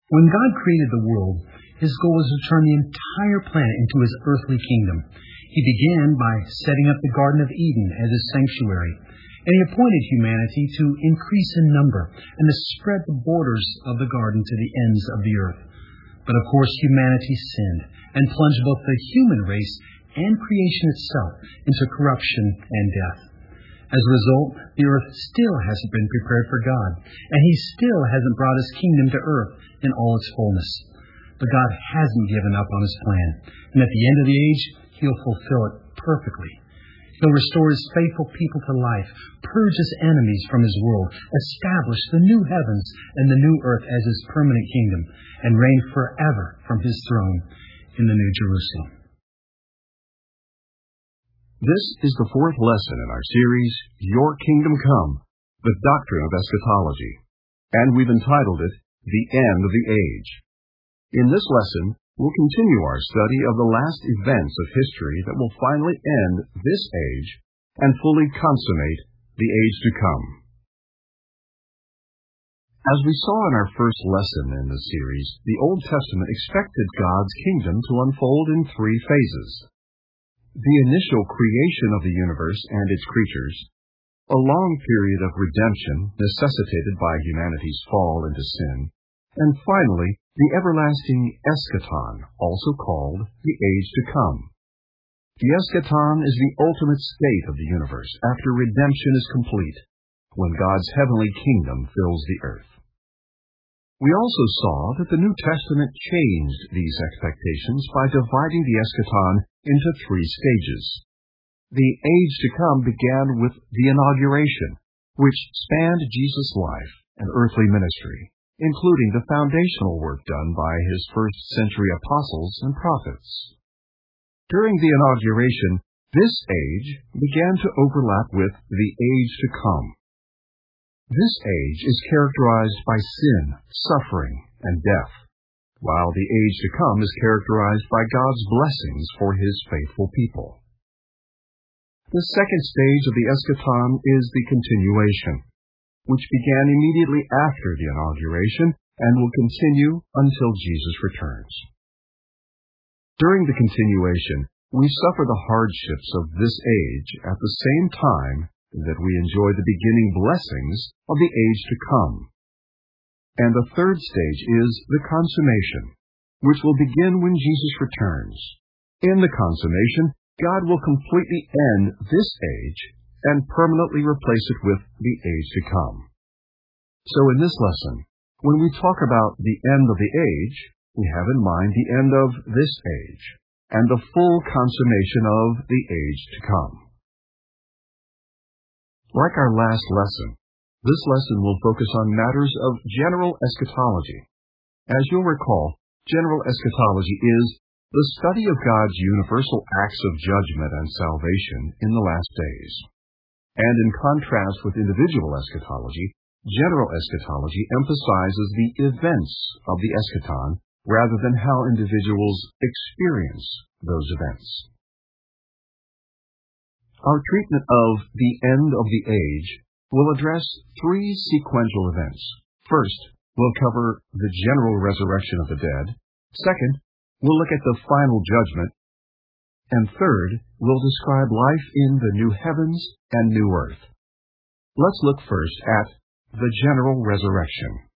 When God created the world, His goal was to turn the entire planet into His earthly kingdom. He began by setting up the Garden of Eden as His sanctuary, and He appointed humanity to increase in number and to spread the borders of the garden to the ends of the earth. But of course, humanity sinned and plunged both the human race and creation itself into corruption and death. As a result, the earth still hasn't been prepared for God, and He still hasn't brought His kingdom to earth in all its fullness. But God hasn't given up on His plan, and at the end of the age, He'll fulfill it perfectly. He'll restore His faithful people to life, purge His enemies from His world, establish the new heavens and the new earth as His permanent kingdom, and reign forever from His throne in the New Jerusalem. This is the fourth lesson in our series, Your Kingdom Come, the Doctrine of Eschatology, and we've entitled it, The End of the Age. In this lesson, we'll continue our study of the last events of history that will finally end this age and fully consummate the age to come. As we saw in our first lesson in the series, the Old Testament expected God's kingdom to unfold in three phases. The initial creation of the universe and its creatures, a long period of redemption necessitated by humanity's fall into sin, and finally, the everlasting eschaton, also called the age to come. The eschaton is the ultimate state of the universe after redemption is complete, when God's heavenly kingdom fills the earth. We also saw that the New Testament changed these expectations by dividing the eschaton into three stages. The age to come began with the inauguration, which spanned Jesus' life and earthly ministry, including the foundational work done by His first-century apostles and prophets. During the inauguration, this age began to overlap with the age to come. This age is characterized by sin, suffering, and death, while the age to come is characterized by God's blessings for His faithful people. The second stage of the eschaton is the continuation, which began immediately after the inauguration and will continue until Jesus returns. During the continuation, we suffer the hardships of this age at the same time that we enjoy the beginning blessings of the age to come. And the third stage is the consummation, which will begin when Jesus returns. In the consummation, God will completely end this age and permanently replace it with the age to come. So in this lesson, when we talk about the end of the age, we have in mind the end of this age and the full consummation of the age to come. Like our last lesson, this lesson will focus on matters of general eschatology. As you'll recall, general eschatology is the study of God's universal acts of judgment and salvation in the last days. And in contrast with individual eschatology, general eschatology emphasizes the events of the eschaton rather than how individuals experience those events. Our treatment of the end of the age will address three sequential events. First, we'll cover the general resurrection of the dead. Second, we'll look at the final judgment. And third, we'll describe life in the new heavens and new earth. Let's look first at the general resurrection.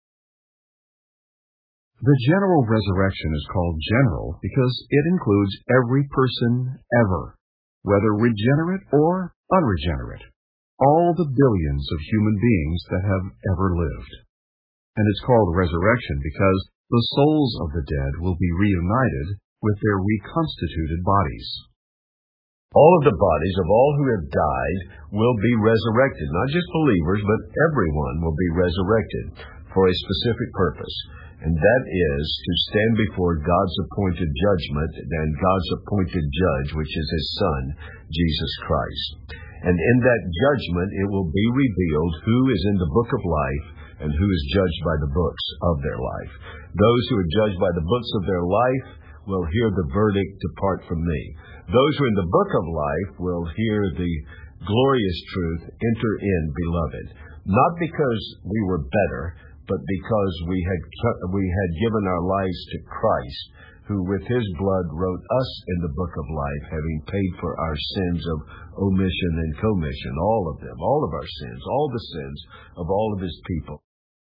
The general resurrection is called general because it includes every person ever, whether regenerate or unregenerate, all the billions of human beings that have ever lived. And it's called resurrection because the souls of the dead will be reunited with their reconstituted bodies. All of the bodies of all who have died will be resurrected. Not just believers, but everyone will be resurrected for a specific purpose. And that is to stand before God's appointed judgment and God's appointed judge, which is His Son, Jesus Christ. And in that judgment, it will be revealed who is in the book of life and who is judged by the books of their life. Those who are judged by the books of their life will hear the verdict, "Depart from me." Those who are in the book of life will hear the glorious truth, "Enter in, beloved." Not because we were better, but because we had given our lives to Christ, who with his blood wrote us in the book of life, having paid for our sins of omission and commission, all of them, all of our sins, all the sins of all of his people.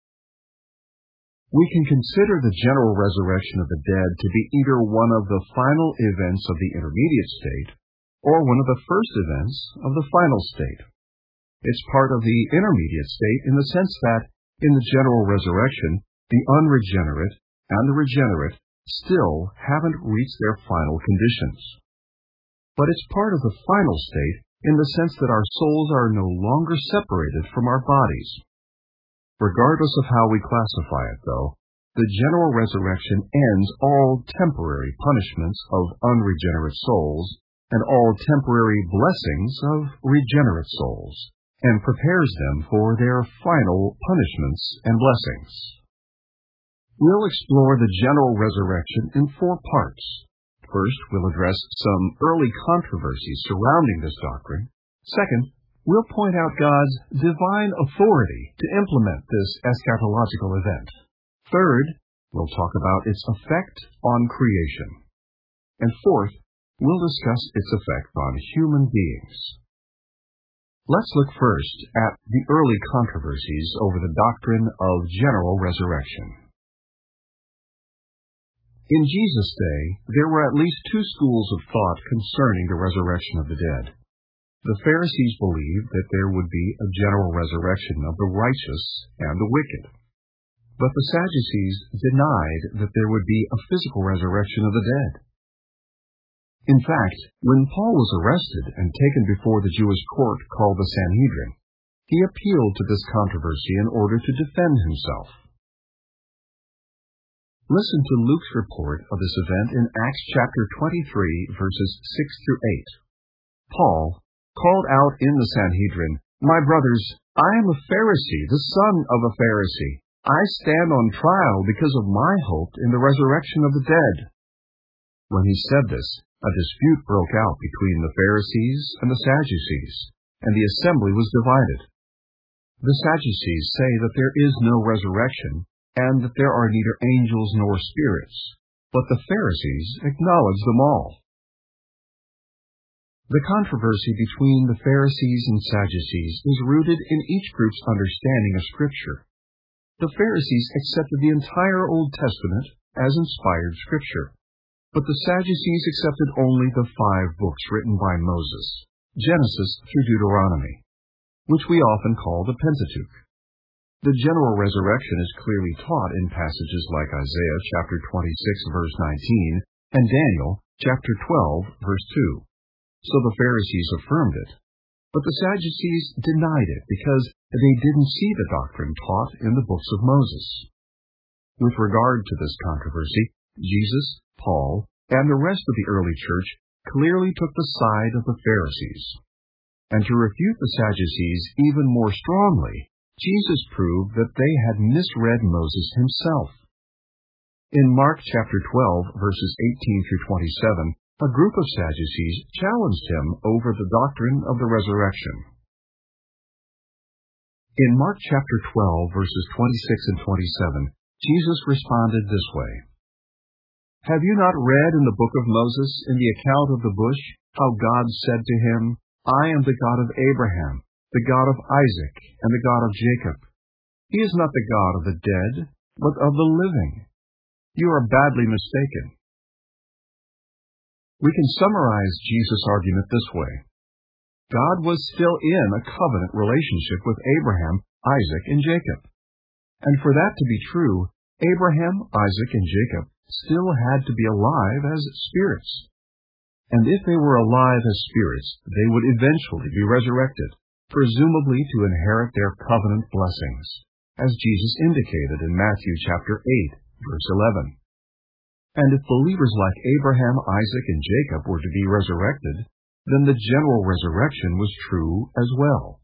We can consider the general resurrection of the dead to be either one of the final events of the intermediate state, or one of the first events of the final state. It's part of the intermediate state in the sense that, in the general resurrection, the unregenerate and the regenerate still haven't reached their final conditions. But it's part of the final state in the sense that our souls are no longer separated from our bodies. Regardless of how we classify it, though, the general resurrection ends all temporary punishments of unregenerate souls and all temporary blessings of regenerate souls, and prepares them for their final punishments and blessings. We'll explore the general resurrection in 4 parts. First, we'll address some early controversies surrounding this doctrine. Second, we'll point out God's divine authority to implement this eschatological event. Third, we'll talk about its effect on creation. And fourth, we'll discuss its effect on human beings. Let's look first at the early controversies over the doctrine of general resurrection. In Jesus' day, there were at least 2 schools of thought concerning the resurrection of the dead. The Pharisees believed that there would be a general resurrection of the righteous and the wicked. But the Sadducees denied that there would be a physical resurrection of the dead. In fact, when Paul was arrested and taken before the Jewish court called the Sanhedrin, he appealed to this controversy in order to defend himself. Listen to Luke's report of this event in Acts chapter 23, verses 6 through 8. Paul called out in the Sanhedrin, "My brothers, I am a Pharisee, the son of a Pharisee. I stand on trial because of my hope in the resurrection of the dead." When he said this, a dispute broke out between the Pharisees and the Sadducees, and the assembly was divided. The Sadducees say that there is no resurrection, and that there are neither angels nor spirits, but the Pharisees acknowledge them all. The controversy between the Pharisees and Sadducees is rooted in each group's understanding of Scripture. The Pharisees accepted the entire Old Testament as inspired Scripture, but the Sadducees accepted only the 5 books written by Moses, Genesis through Deuteronomy, which we often call the Pentateuch. The general resurrection is clearly taught in passages like Isaiah chapter 26, verse 19, and Daniel chapter 12, verse 2. So the Pharisees affirmed it, but the Sadducees denied it because they didn't see the doctrine taught in the books of Moses. With regard to this controversy, Jesus, Paul, and the rest of the early church clearly took the side of the Pharisees. And to refute the Sadducees even more strongly, Jesus proved that they had misread Moses himself. In Mark chapter 12, verses 18 through 27, a group of Sadducees challenged him over the doctrine of the resurrection. In Mark chapter 12, verses 26 and 27, Jesus responded this way, "Have you not read in the book of Moses, in the account of the bush, how God said to him, 'I am the God of Abraham, the God of Isaac, and the God of Jacob'? He is not the God of the dead, but of the living. You are badly mistaken." We can summarize Jesus' argument this way. God was still in a covenant relationship with Abraham, Isaac, and Jacob. And for that to be true, Abraham, Isaac, and Jacob still had to be alive as spirits. And if they were alive as spirits, they would eventually be resurrected, presumably to inherit their covenant blessings, as Jesus indicated in Matthew chapter 8, verse 11. And if believers like Abraham, Isaac, and Jacob were to be resurrected, then the general resurrection was true as well.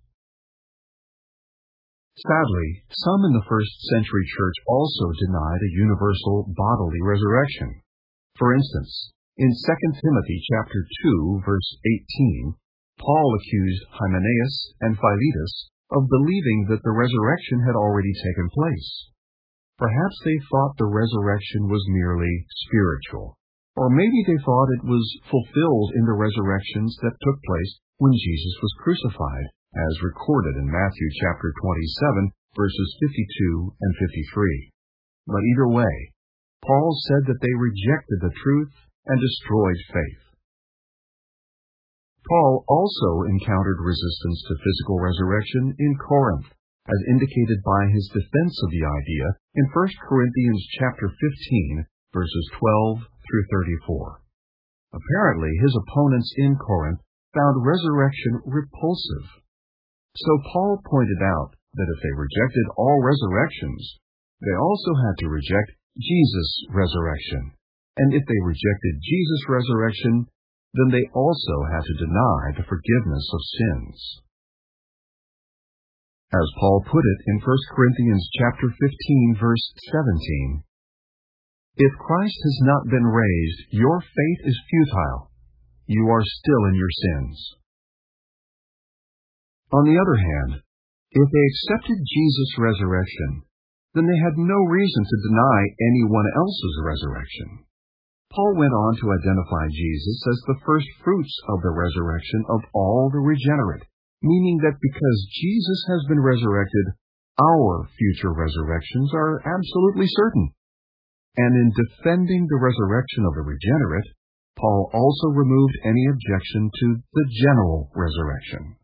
Sadly, some in the first-century church also denied a universal bodily resurrection. For instance, in 2 Timothy chapter 2, verse 18, Paul accused Hymenaeus and Philetus of believing that the resurrection had already taken place, Perhaps they thought the resurrection was merely spiritual, or maybe they thought it was fulfilled in the resurrections that took place when Jesus was crucified, as recorded in Matthew chapter 27, verses 52 and 53. But either way, Paul said that they rejected the truth and destroyed faith. Paul also encountered resistance to physical resurrection in Corinth, as indicated by his defense of the idea in 1 Corinthians chapter 15, verses 12 through 34. Apparently, his opponents in Corinth found resurrection repulsive. So Paul pointed out that if they rejected all resurrections, they also had to reject Jesus' resurrection. And if they rejected Jesus' resurrection, then they also had to deny the forgiveness of sins. As Paul put it in 1 Corinthians chapter 15, verse 17, "If Christ has not been raised, your faith is futile. You are still in your sins." On the other hand, if they accepted Jesus' resurrection, then they had no reason to deny anyone else's resurrection. Paul went on to identify Jesus as the first fruits of the resurrection of all the regenerate, meaning that because Jesus has been resurrected, our future resurrections are absolutely certain. And in defending the resurrection of the regenerate, Paul also removed any objection to the general resurrection.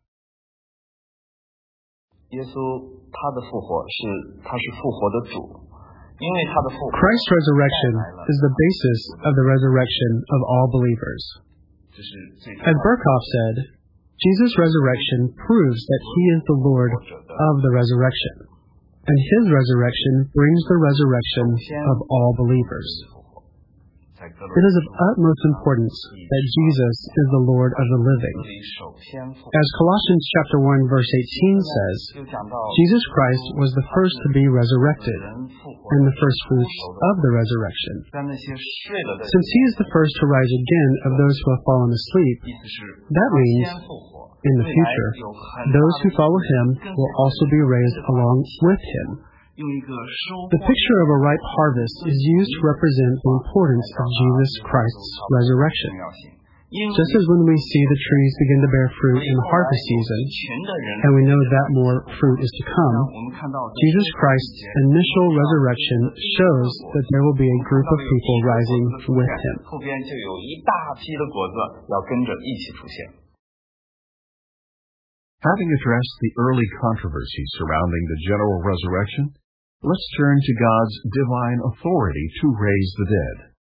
耶稣他的复活他是复活的主，因为他的复活 Christ's resurrection is the basis of the resurrection of all believers. As Berkhoff said, Jesus' resurrection proves that he is the Lord of the resurrection, and his resurrection brings the resurrection of all believers. It is of utmost importance that Jesus is the Lord of the living. As Colossians chapter 1 verse 18 says, Jesus Christ was the first to be resurrected, and the first fruits of the resurrection. Since he is the first to rise again of those who have fallen asleep, that means, in the future, those who follow him will also be raised along with him. The picture of a ripe harvest is used to represent the importance of Jesus Christ's resurrection. Just as when we see the trees begin to bear fruit in the harvest season, and we know that more fruit is to come, Jesus Christ's initial resurrection shows that there will be a group of people rising with him. Having addressed the early controversy surrounding the general resurrection, let's turn to God's divine authority to raise the dead.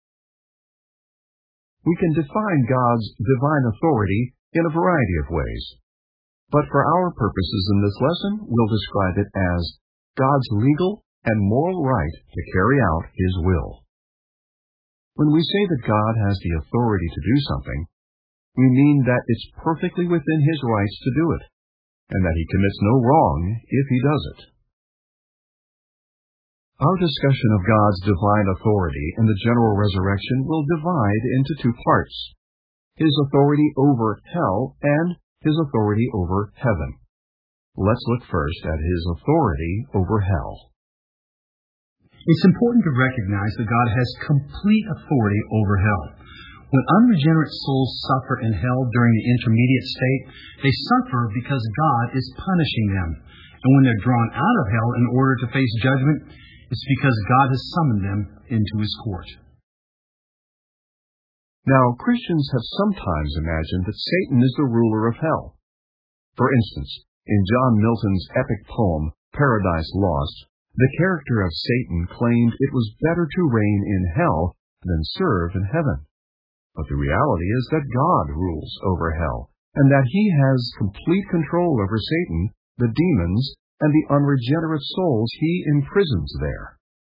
We can define God's divine authority in a variety of ways, but for our purposes in this lesson, we'll describe it as God's legal and moral right to carry out his will. When we say that God has the authority to do something, we mean that it's perfectly within his rights to do it, and that he commits no wrong if he does it. Our discussion of God's divine authority in the general resurrection will divide into two parts: his authority over hell and his authority over heaven. Let's look first at his authority over hell. It's important to recognize that God has complete authority over hell. When unregenerate souls suffer in hell during the intermediate state, they suffer because God is punishing them. And when they're drawn out of hell in order to face judgment, it's because God has summoned them into his court. Now, Christians have sometimes imagined that Satan is the ruler of hell. For instance, in John Milton's epic poem, Paradise Lost, the character of Satan claimed it was better to reign in hell than serve in heaven. But the reality is that God rules over hell, and that he has complete control over Satan, the demons, and the unregenerate souls he imprisons there.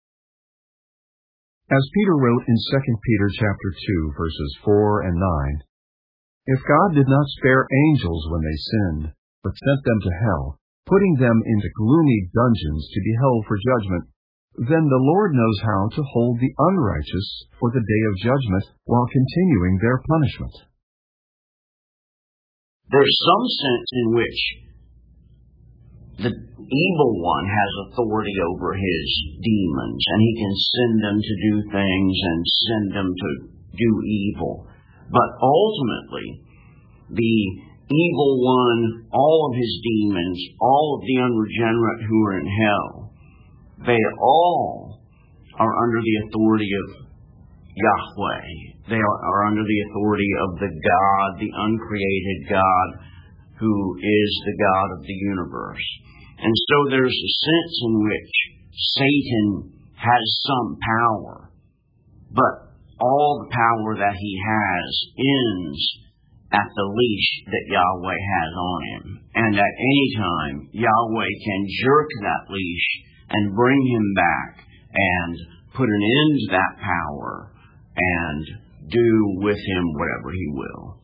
As Peter wrote in 2 Peter chapter 2, verses 4 and 9, "If God did not spare angels when they sinned, but sent them to hell, putting them into gloomy dungeons to be held for judgment, then the Lord knows how to hold the unrighteous for the day of judgment while continuing their punishment." There's some sense in which the evil one has authority over his demons, and he can send them to do things and send them to do evil. But ultimately, the evil one, all of his demons, all of the unregenerate who are in hell, they all are under the authority of Yahweh. They are under the authority of the God, the uncreated God, who is the God of the universe. And so there's a sense in which Satan has some power, but all the power that he has ends at the leash that Yahweh has on him. And at any time, Yahweh can jerk that leash and bring him back and put an end to that power and do with him whatever he will.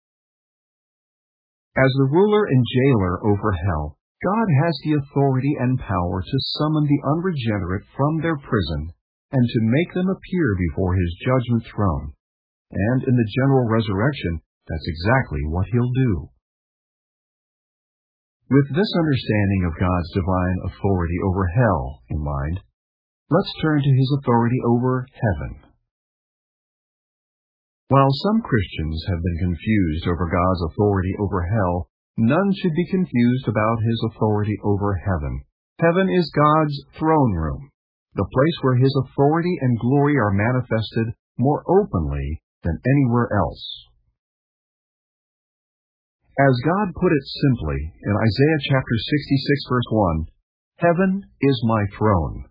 As the ruler and jailer over hell, God has the authority and power to summon the unregenerate from their prison and to make them appear before his judgment throne. And in the general resurrection, that's exactly what he'll do. With this understanding of God's divine authority over hell in mind, let's turn to his authority over heaven. While some Christians have been confused over God's authority over hell, none should be confused about his authority over heaven. Heaven is God's throne room, the place where his authority and glory are manifested more openly than anywhere else. As God put it simply in Isaiah chapter 66, verse 1, "Heaven is my throne."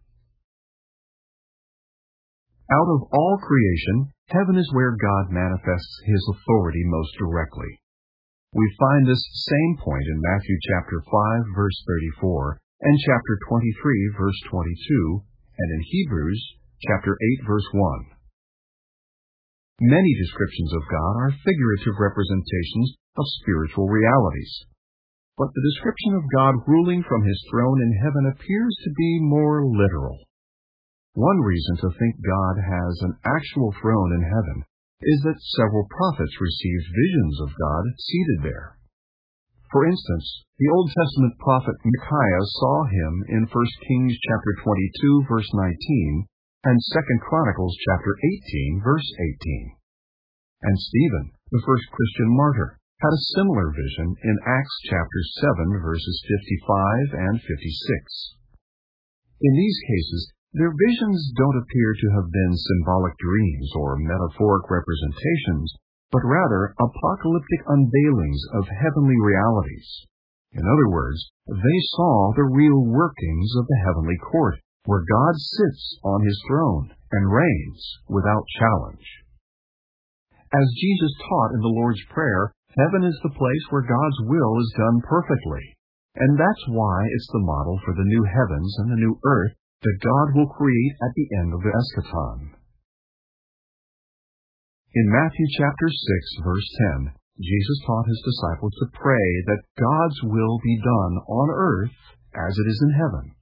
Out of all creation, heaven is where God manifests his authority most directly. We find this same point in Matthew chapter 5, verse 34, and chapter 23, verse 22, and in Hebrews chapter 8, verse 1. Many descriptions of God are figurative representations of spiritual realities, but the description of God ruling from his throne in heaven appears to be more literal. One reason to think God has an actual throne in heaven is that several prophets received visions of God seated there. For instance, the Old Testament prophet Micaiah saw him in 1 Kings chapter 22, verse 19, and 2 Chronicles chapter 18, verse 18. And Stephen, the first Christian martyr, had a similar vision in Acts chapter 7, verses 55 and 56. In these cases, their visions don't appear to have been symbolic dreams or metaphoric representations, but rather apocalyptic unveilings of heavenly realities. In other words, they saw the real workings of the heavenly court, where God sits on his throne and reigns without challenge. As Jesus taught in the Lord's Prayer, heaven is the place where God's will is done perfectly, and that's why it's the model for the new heavens and the new earth that God will create at the end of the eschaton. In Matthew chapter 6, verse 10, Jesus taught his disciples to pray that God's will be done on earth as it is in heaven.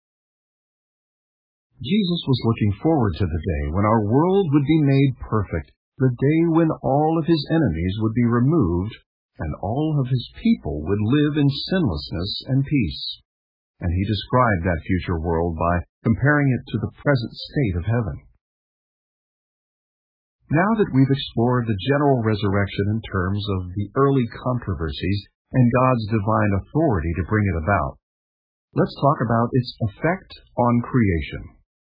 Jesus was looking forward to the day when our world would be made perfect, the day when all of his enemies would be removed and all of his people would live in sinlessness and peace. And he described that future world by comparing it to the present state of heaven. Now that we've explored the general resurrection in terms of the early controversies and God's divine authority to bring it about, let's talk about its effect on creation.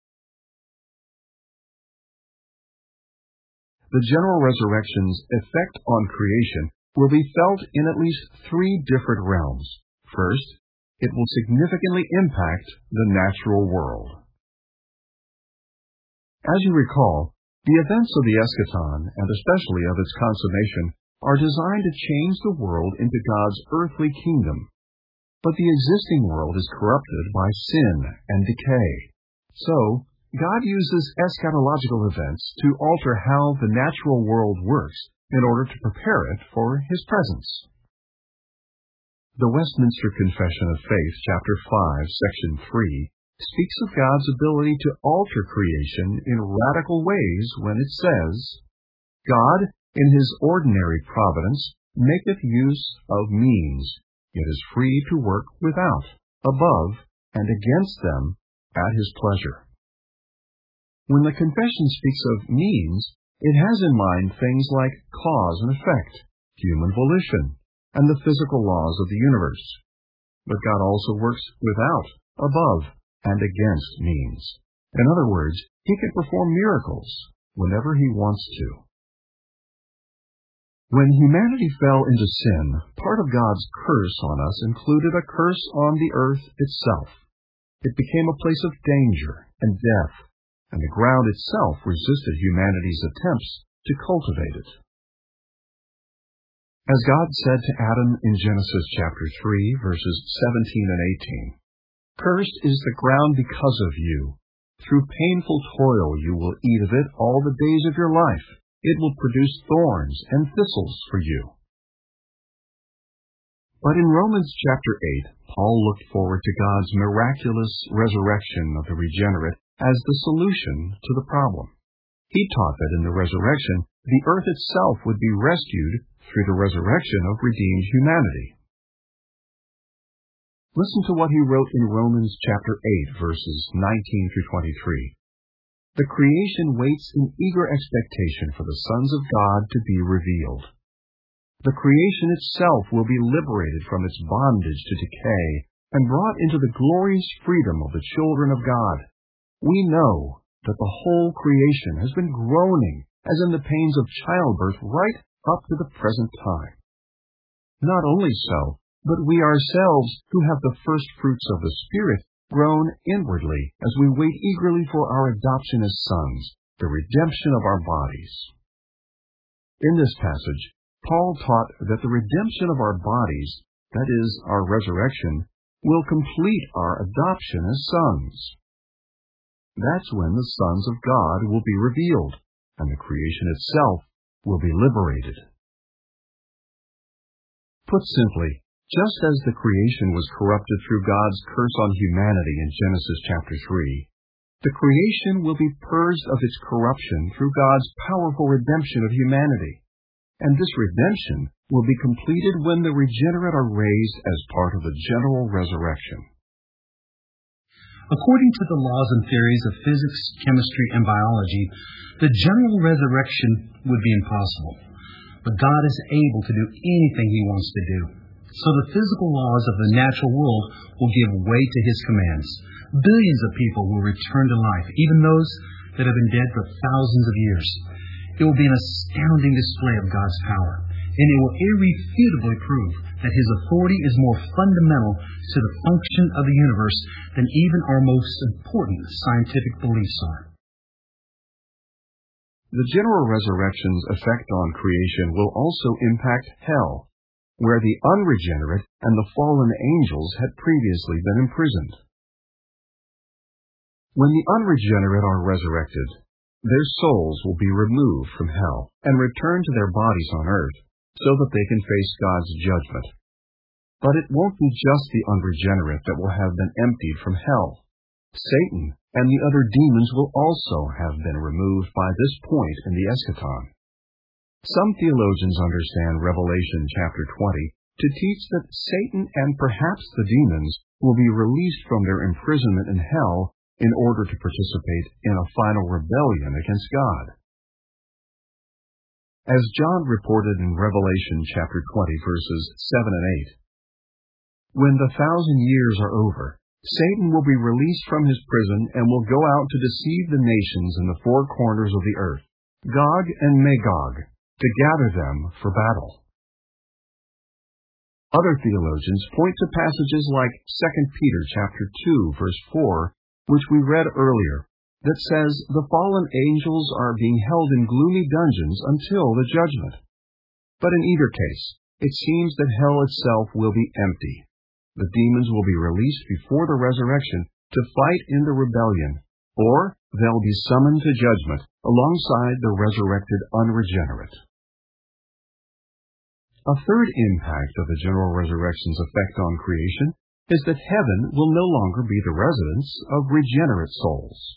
The general resurrection's effect on creation will be felt in at least three different realms. First, it will significantly impact the natural world. As you recall, the events of the eschaton, and especially of its consummation, are designed to change the world into God's earthly kingdom. But the existing world is corrupted by sin and decay. So, God uses eschatological events to alter how the natural world works in order to prepare it for his presence. The Westminster Confession of Faith, chapter 5, section 3, speaks of God's ability to alter creation in radical ways when it says, "God, in his ordinary providence, maketh use of means, yet is free to work without, above, and against them at his pleasure. When the confession speaks of means, it has in mind things like cause and effect, human volition, and the physical laws of the universe. But God also works without, above, and against means. In other words, he can perform miracles whenever he wants to. When humanity fell into sin, part of God's curse on us included a curse on the earth itself. It became a place of danger and death, and the ground itself resisted humanity's attempts to cultivate it. As God said to Adam in Genesis chapter 3, verses 17 and 18, "Cursed is the ground because of you. Through painful toil you will eat of it all the days of your life. It will produce thorns and thistles for you." But in Romans chapter 8, Paul looked forward to God's miraculous resurrection of the regenerate as the solution to the problem. He taught that in the resurrection, the earth itself would be rescued through the resurrection of redeemed humanity. Listen to what he wrote in Romans chapter 8, verses 19 through 23. "The creation waits in eager expectation for the sons of God to be revealed. The creation itself will be liberated from its bondage to decay and brought into the glorious freedom of the children of God. We know that the whole creation has been groaning as in the pains of childbirth right up to the present time. Not only so, but we ourselves, who have the first fruits of the Spirit, groan inwardly as we wait eagerly for our adoption as sons, the redemption of our bodies." In this passage, Paul taught that the redemption of our bodies, that is, our resurrection, will complete our adoption as sons. That's when the sons of God will be revealed, and the creation itself will be liberated. Put simply, just as the creation was corrupted through God's curse on humanity in Genesis chapter 3, the creation will be purged of its corruption through God's powerful redemption of humanity. And this redemption will be completed when the regenerate are raised as part of the general resurrection. According to the laws and theories of physics, chemistry, and biology, the general resurrection would be impossible. But God is able to do anything he wants to do. So the physical laws of the natural world will give way to his commands. Billions of people will return to life, even those that have been dead for thousands of years. It will be an astounding display of God's power, and it will irrefutably prove that his authority is more fundamental to the function of the universe than even our most important scientific beliefs are. The general resurrection's effect on creation will also impact hell, where the unregenerate and the fallen angels had previously been imprisoned. When the unregenerate are resurrected, their souls will be removed from hell and returned to their bodies on earth, so that they can face God's judgment. But it won't be just the unregenerate that will have been emptied from hell. Satan and the other demons will also have been removed by this point in the eschaton. Some theologians understand Revelation chapter 20 to teach that Satan and perhaps the demons will be released from their imprisonment in hell in order to participate in a final rebellion against God. As John reported in Revelation chapter 20, verses 7 and 8, "When the 1,000 years are over, Satan will be released from his prison and will go out to deceive the nations in the four corners of the earth, Gog and Magog, to gather them for battle." Other theologians point to passages like 2 Peter chapter 2, verse 4, which we read earlier, that says the fallen angels are being held in gloomy dungeons until the judgment. But in either case, it seems that hell itself will be empty. The demons will be released before the resurrection to fight in the rebellion, or they'll be summoned to judgment alongside the resurrected unregenerate. A third impact of the general resurrection's effect on creation is that heaven will no longer be the residence of regenerate souls.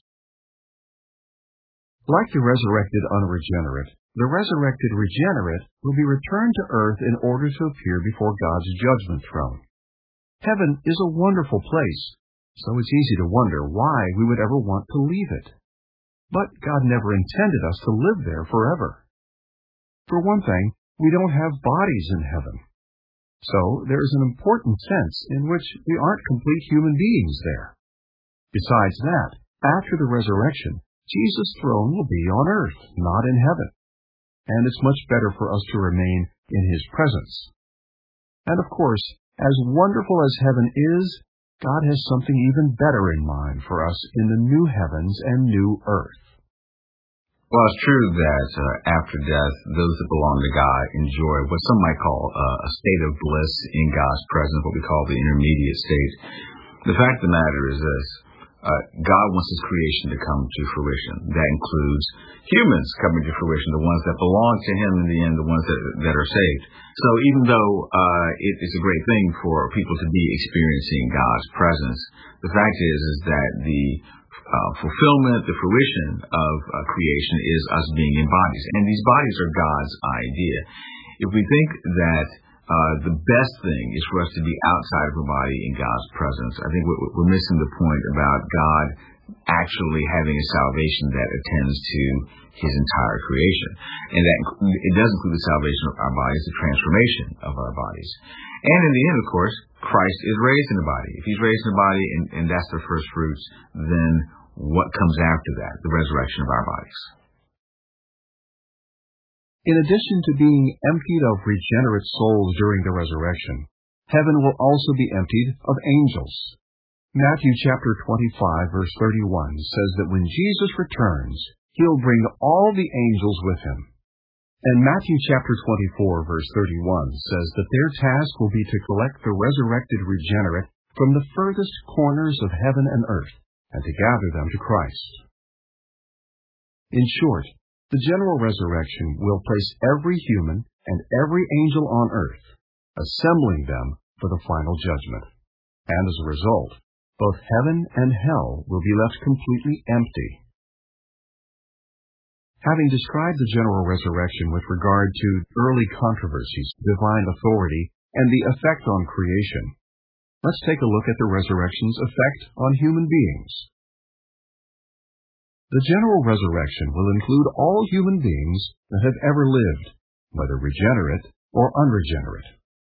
Like the resurrected unregenerate, the resurrected regenerate will be returned to earth in order to appear before God's judgment throne. Heaven is a wonderful place, so it's easy to wonder why we would ever want to leave it. But God never intended us to live there forever. For one thing, we don't have bodies in heaven. So there is an important sense in which we aren't complete human beings there. Besides that, after the resurrection, Jesus' throne will be on earth, not in heaven. And it's much better for us to remain in His presence. And of course, as wonderful as heaven is, God has something even better in mind for us in the new heavens and new earth. Well, it's true that after death, those that belong to God enjoy what some might call a state of bliss in God's presence, what we call the intermediate state. The fact of the matter is this. God wants His creation to come to fruition. That includes humans coming to fruition, the ones that belong to Him in the end, the ones that are saved. So even though it is a great thing for people to be experiencing God's presence, the fact is that the fulfillment, the fruition of creation is us being in bodies. And these bodies are God's idea. If we think that the best thing is for us to be outside of a body in God's presence, I think we're missing the point about God actually having a salvation that attends to His entire creation. And that it does include the salvation of our bodies, the transformation of our bodies. And in the end, of course, Christ is raised in a body. If He's raised in a body and that's the first fruits, then what comes after that? The resurrection of our bodies. In addition to being emptied of regenerate souls during the resurrection, heaven will also be emptied of angels. Matthew chapter 25, verse 31 says that when Jesus returns, He'll bring all the angels with Him. And Matthew chapter 24, verse 31 says that their task will be to collect the resurrected regenerate from the furthest corners of heaven and earth, and to gather them to Christ. In short, the general resurrection will place every human and every angel on earth, assembling them for the final judgment. And as a result, both heaven and hell will be left completely empty. Having described the general resurrection with regard to early controversies, divine authority, and the effect on creation, let's take a look at the resurrection's effect on human beings. The general resurrection will include all human beings that have ever lived, whether regenerate or unregenerate.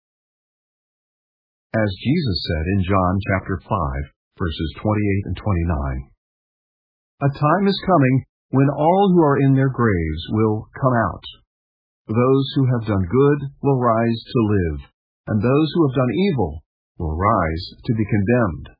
As Jesus said in John chapter 5, verses 28 and 29, "A time is coming when all who are in their graves will come out. Those who have done good will rise to live, and those who have done evil will rise to be condemned."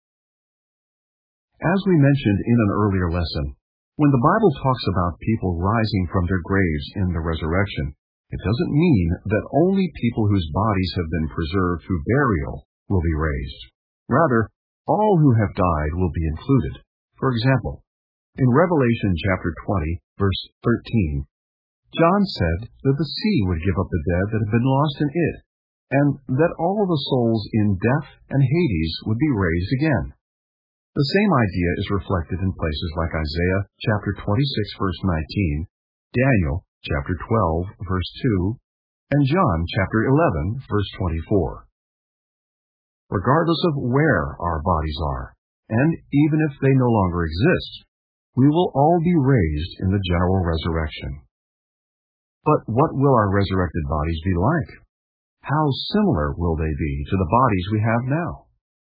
As we mentioned in an earlier lesson, when the Bible talks about people rising from their graves in the resurrection, it doesn't mean that only people whose bodies have been preserved through burial will be raised. Rather, all who have died will be included. For example, in Revelation chapter 20, verse 13, John said that the sea would give up the dead that had been lost in it, and that all the souls in death and Hades would be raised again. The same idea is reflected in places like Isaiah chapter 26, verse 19, Daniel chapter 12, verse 2, and John chapter 11, verse 24. Regardless of where our bodies are, and even if they no longer exist, we will all be raised in the general resurrection. But what will our resurrected bodies be like? How similar will they be to the bodies we have now?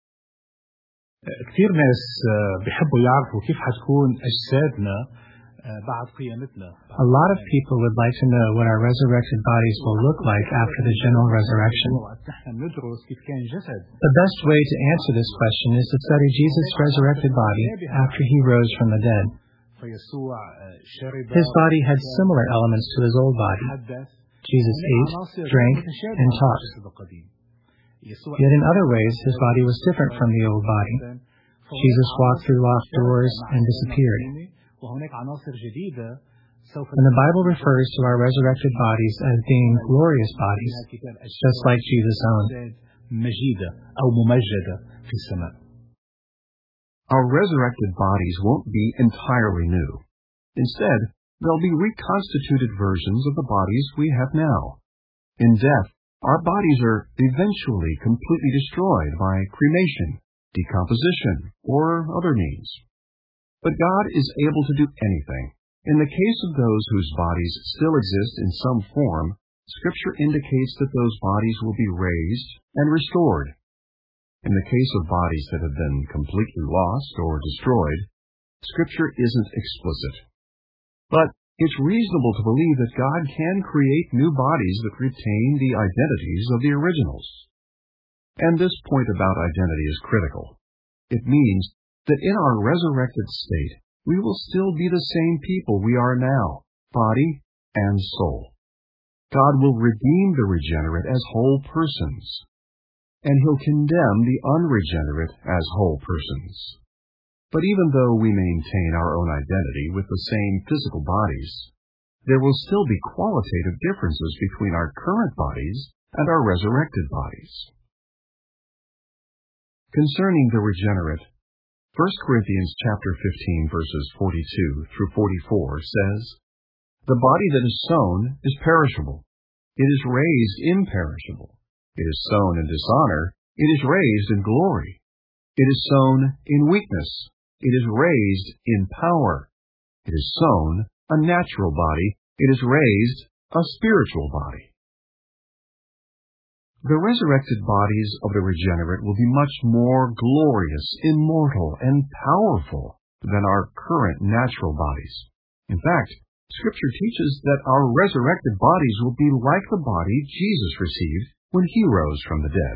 كثير ناس بيحبوا يعرفوا كيف حتكون أجسادنا بعد قيامتنا. A lot of people would like to know what our resurrected bodies will look like after the general resurrection. The best way to answer this question is to study Jesus' resurrected body after He rose from the dead. His body had similar elements to His old body. Jesus ate, drank, and talked. Yet in other ways, His body was different from the old body. Jesus walked through locked doors and disappeared. And the Bible refers to our resurrected bodies as being glorious bodies, just like Jesus' own. Our resurrected bodies won't be entirely new. Instead, they'll be reconstituted versions of the bodies we have now. In death, Our bodies are eventually completely destroyed by cremation, decomposition, or other means. But God is able to do anything. In the case of those whose bodies still exist in some form, Scripture indicates that those bodies will be raised and restored. In the case of bodies that have been completely lost or destroyed, Scripture isn't explicit. But it's reasonable to believe that God can create new bodies that retain the identities of the originals. And this point about identity is critical. It means that in our resurrected state, we will still be the same people we are now, body and soul. God will redeem the regenerate as whole persons, and He'll condemn the unregenerate as whole persons. But even though we maintain our own identity with the same physical bodies, there will still be qualitative differences between our current bodies and our resurrected bodies. Concerning the regenerate, 1 Corinthians chapter 15, verses 42 through 44 says, "The body that is sown is perishable. It is raised imperishable. It is sown in dishonor. It is raised in glory. It is sown in weakness. It is raised in power. It is sown a natural body. It is raised a spiritual body." The resurrected bodies of the regenerate will be much more glorious, immortal, and powerful than our current natural bodies. In fact, Scripture teaches that our resurrected bodies will be like the body Jesus received when He rose from the dead.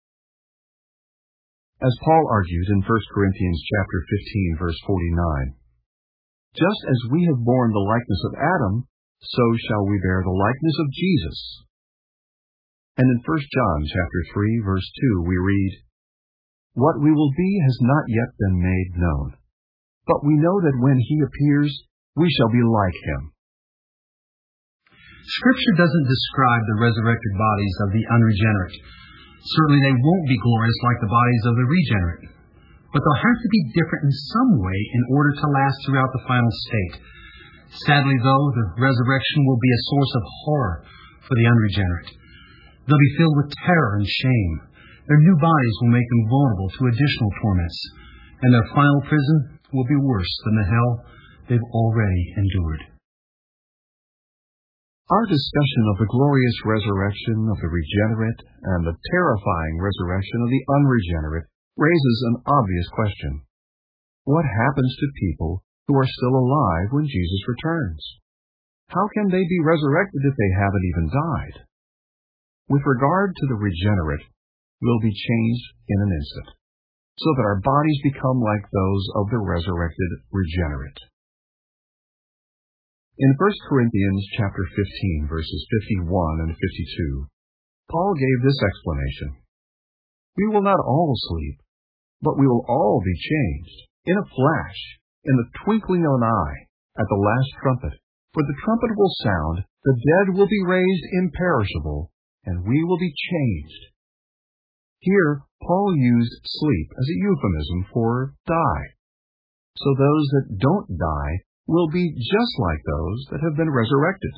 As Paul argued in 1 Corinthians chapter 15, verse 49, "Just as we have borne the likeness of Adam, so shall we bear the likeness of Jesus." And in 1 John chapter 3, verse 2, we read, "What we will be has not yet been made known, but we know that when He appears, we shall be like Him." Scripture doesn't describe the resurrected bodies of the unregenerate. Certainly they won't be glorious like the bodies of the regenerate. But they'll have to be different in some way in order to last throughout the final state. Sadly, though, the resurrection will be a source of horror for the unregenerate. They'll be filled with terror and shame. Their new bodies will make them vulnerable to additional torments, and their final prison will be worse than the hell they've already endured. Our discussion of the glorious resurrection of the regenerate and the terrifying resurrection of the unregenerate raises an obvious question. What happens to people who are still alive when Jesus returns? How can they be resurrected if they haven't even died? With regard to the regenerate, we'll be changed in an instant, so that our bodies become like those of the resurrected regenerate. In 1 Corinthians chapter 15, verses 51 and 52, Paul gave this explanation: "We will not all sleep, but we will all be changed, in a flash, in the twinkling of an eye, at the last trumpet. For the trumpet will sound, the dead will be raised imperishable, and we will be changed." Here, Paul used sleep as a euphemism for die. So those that don't die will be just like those that have been resurrected.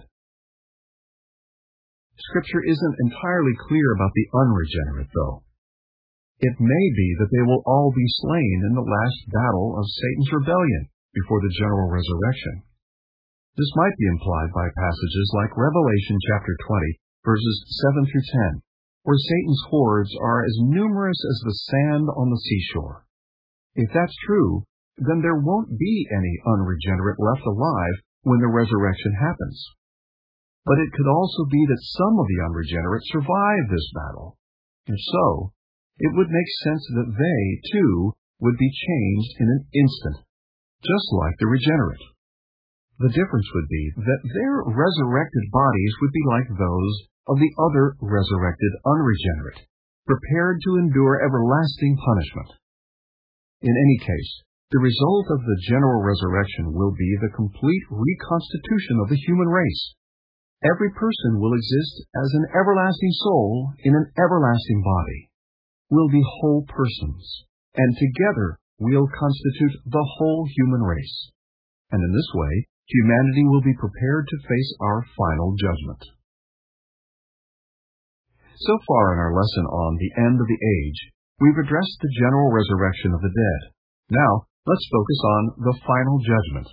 Scripture isn't entirely clear about the unregenerate, though. It may be that they will all be slain in the last battle of Satan's rebellion before the general resurrection. This might be implied by passages like Revelation chapter 20, verses 7 through 10, where Satan's hordes are as numerous as the sand on the seashore. If that's true, then there won't be any unregenerate left alive when the resurrection happens. But it could also be that some of the unregenerate survive this battle. If so, it would make sense that they, too, would be changed in an instant, just like the regenerate. The difference would be that their resurrected bodies would be like those of the other resurrected unregenerate, prepared to endure everlasting punishment. In any case, the result of the general resurrection will be the complete reconstitution of the human race. Every person will exist as an everlasting soul in an everlasting body. We'll be whole persons, and together we'll constitute the whole human race. And in this way, humanity will be prepared to face our final judgment. So far in our lesson on the end of the age, we've addressed the general resurrection of the dead. Now, let's focus on the final judgment.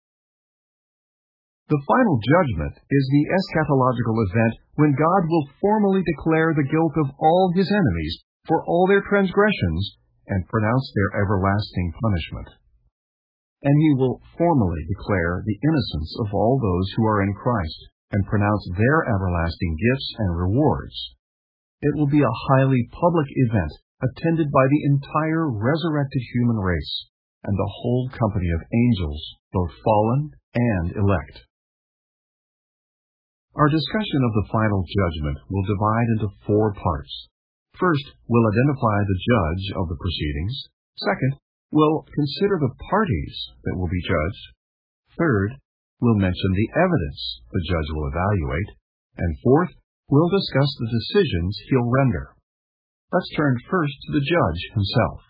The final judgment is the eschatological event when God will formally declare the guilt of all his enemies for all their transgressions and pronounce their everlasting punishment. And he will formally declare the innocence of all those who are in Christ and pronounce their everlasting gifts and rewards. It will be a highly public event attended by the entire resurrected human race and the whole company of angels, both fallen and elect. Our discussion of the final judgment will divide into 4 parts. First, we'll identify the judge of the proceedings. Second, we'll consider the parties that will be judged. Third, we'll mention the evidence the judge will evaluate. And fourth, we'll discuss the decisions he'll render. Let's turn first to the judge himself.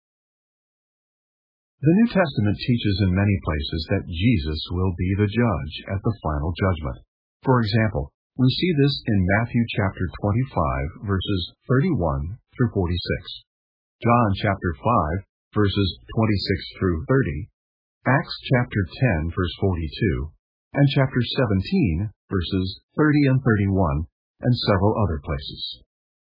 The New Testament teaches in many places that Jesus will be the judge at the final judgment. For example, we see this in Matthew chapter 25, verses 31 through 46, John chapter 5, verses 26 through 30, Acts chapter 10, verse 42, and chapter 17, verses 30 and 31, and several other places.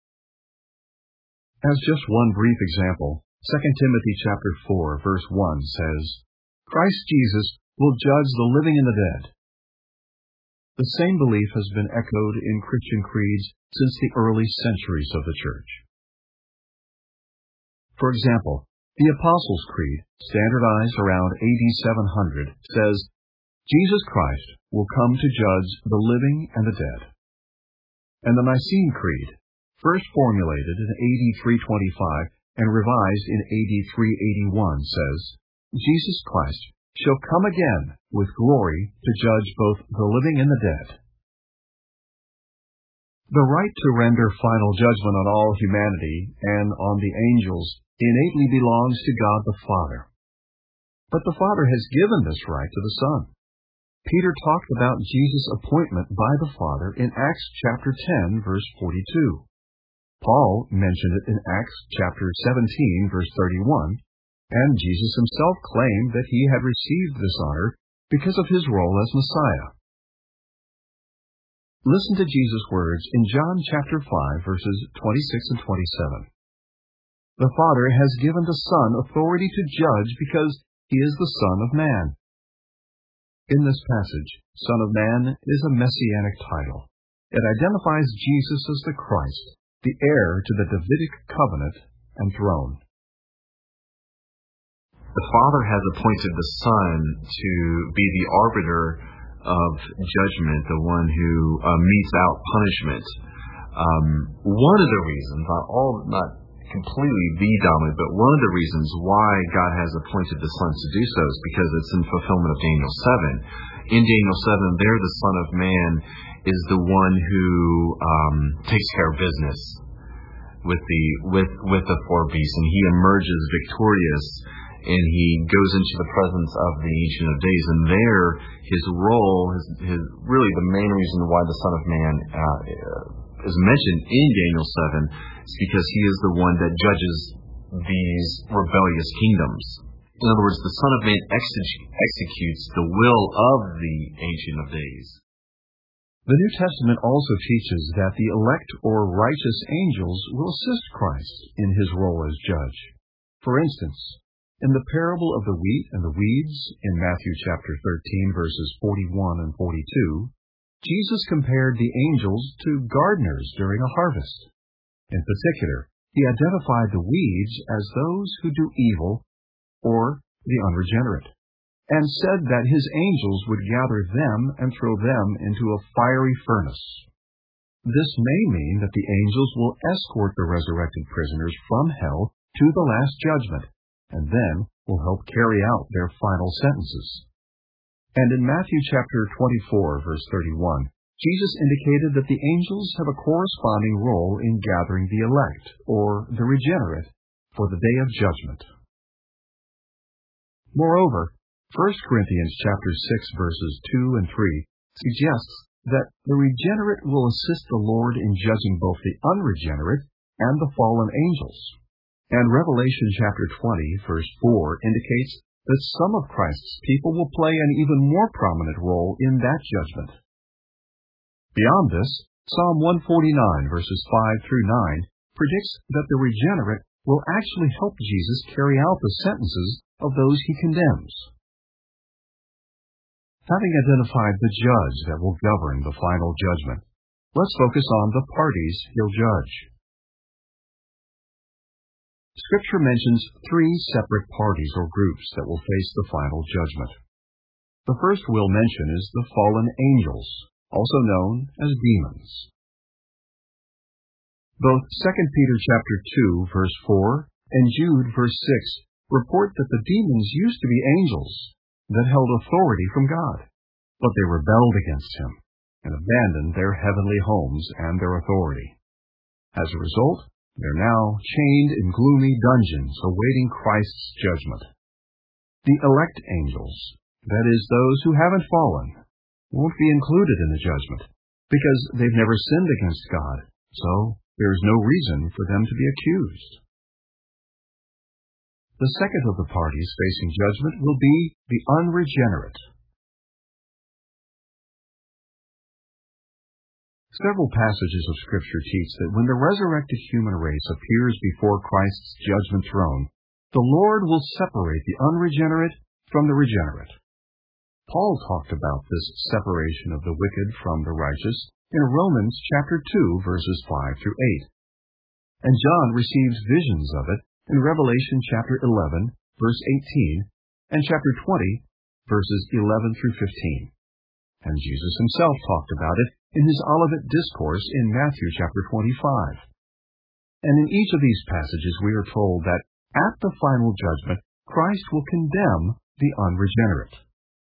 As just one brief example, 2 Timothy chapter 4, verse 1 says, Christ Jesus will judge the living and the dead. The same belief has been echoed in Christian creeds since the early centuries of the Church. For example, the Apostles' Creed, standardized around AD 700, says, Jesus Christ will come to judge the living and the dead. And the Nicene Creed, first formulated in AD 325 and revised in AD 381, says, Jesus Christ shall come again with glory to judge both the living and the dead. The right to render final judgment on all humanity and on the angels innately belongs to God the Father. But the Father has given this right to the Son. Peter talked about Jesus' appointment by the Father in Acts chapter 10, verse 42. Paul mentioned it in Acts chapter 17, verse 31, and Jesus himself claimed that he had received this honor because of his role as Messiah. Listen to Jesus' words in John chapter 5, verses 26 and 27. The Father has given the Son authority to judge because he is the Son of Man. In this passage, Son of Man is a messianic title. It identifies Jesus as the Christ, the heir to the Davidic covenant and throne. The Father has appointed the Son to be the arbiter of judgment, the one who metes out punishment. One of the reasons, not completely the dominant, but one of the reasons why God has appointed the Son to do so is because it's in fulfillment of Daniel 7. In Daniel 7, there the Son of Man is the one who takes care of business with the 4 beasts, and he emerges victorious, and he goes into the presence of the Ancient of Days. And there, his role, his really the main reason why the Son of Man is mentioned in Daniel 7 is because he is the one that judges these rebellious kingdoms. In other words, the Son of Man executes the will of the Ancient of Days. The New Testament also teaches that the elect or righteous angels will assist Christ in his role as judge. For instance, in the parable of the wheat and the weeds in Matthew chapter 13, verses 41 and 42, Jesus compared the angels to gardeners during a harvest. In particular, he identified the weeds as those who do evil or the unregenerate, and said that his angels would gather them and throw them into a fiery furnace. This may mean that the angels will escort the resurrected prisoners from hell to the last judgment, and then will help carry out their final sentences. And in Matthew chapter 24, verse 31, Jesus indicated that the angels have a corresponding role in gathering the elect, or the regenerate, for the day of judgment. Moreover, 1 Corinthians chapter 6, verses 2 and 3 suggests that the regenerate will assist the Lord in judging both the unregenerate and the fallen angels. And Revelation chapter 20, verse 4 indicates that some of Christ's people will play an even more prominent role in that judgment. Beyond this, Psalm 149, verses 5 through 9, predicts that the regenerate will actually help Jesus carry out the sentences of those he condemns. Having identified the judge that will govern the final judgment, let's focus on the parties he'll judge. Scripture mentions three separate parties or groups that will face the final judgment. The first we'll mention is the fallen angels, also known as demons. Both 2 Peter chapter 2, verse 4, and Jude, verse 6, report that the demons used to be angels that held authority from God, but they rebelled against him and abandoned their heavenly homes and their authority. As a result, they're now chained in gloomy dungeons awaiting Christ's judgment. The elect angels, that is, those who haven't fallen, won't be included in the judgment because they've never sinned against God, so there's no reason for them to be accused. The second of the parties facing judgment will be the unregenerate. Several passages of Scripture teach that when the resurrected human race appears before Christ's judgment throne, the Lord will separate the unregenerate from the regenerate. Paul talked about this separation of the wicked from the righteous in Romans chapter 2, verses 5 through 8. And John receives visions of it in Revelation chapter 11, verse 18, and chapter 20, verses 11 through 15. And Jesus himself talked about it in his Olivet Discourse in Matthew chapter 25. And in each of these passages we are told that at the final judgment, Christ will condemn the unregenerate.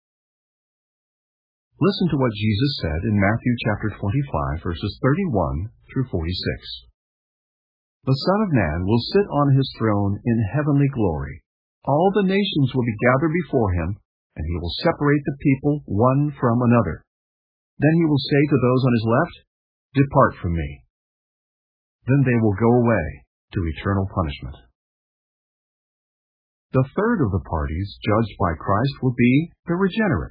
Listen to what Jesus said in Matthew chapter 25, verses 31 through 46. The Son of Man will sit on his throne in heavenly glory. All the nations will be gathered before him, and he will separate the people one from another. Then he will say to those on his left, "Depart from me." Then they will go away to eternal punishment. The third of the parties judged by Christ will be the regenerate.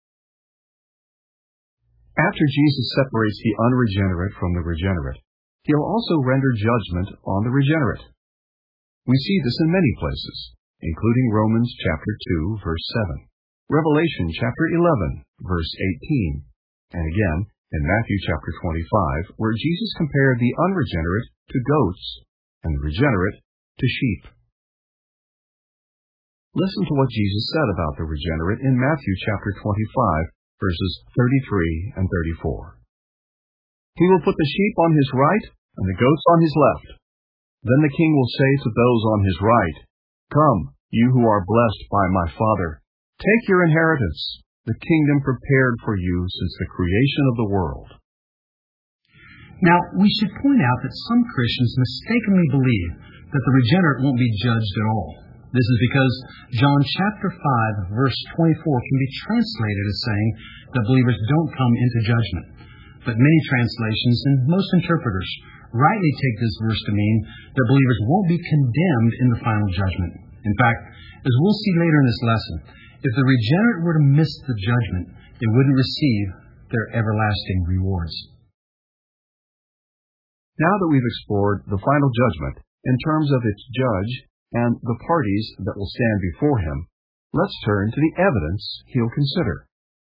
After Jesus separates the unregenerate from the regenerate, he'll also render judgment on the regenerate. We see this in many places, including Romans chapter 2, verse 7, Revelation chapter 11, verse 18, and again in Matthew chapter 25, where Jesus compared the unregenerate to goats and the regenerate to sheep. Listen to what Jesus said about the regenerate in Matthew chapter 25, verses 33 and 34. He will put the sheep on his right and the goats on his left. Then the king will say to those on his right, "Come, you who are blessed by my Father, take your inheritance, the kingdom prepared for you since the creation of the world." Now, we should point out that some Christians mistakenly believe that the regenerate won't be judged at all. This is because John chapter 5, verse 24 can be translated as saying that believers don't come into judgment. But many translations and most interpreters rightly take this verse to mean that believers won't be condemned in the final judgment. In fact, as we'll see later in this lesson, if the regenerate were to miss the judgment, they wouldn't receive their everlasting rewards. Now that we've explored the final judgment in terms of its judge and the parties that will stand before him, let's turn to the evidence he'll consider.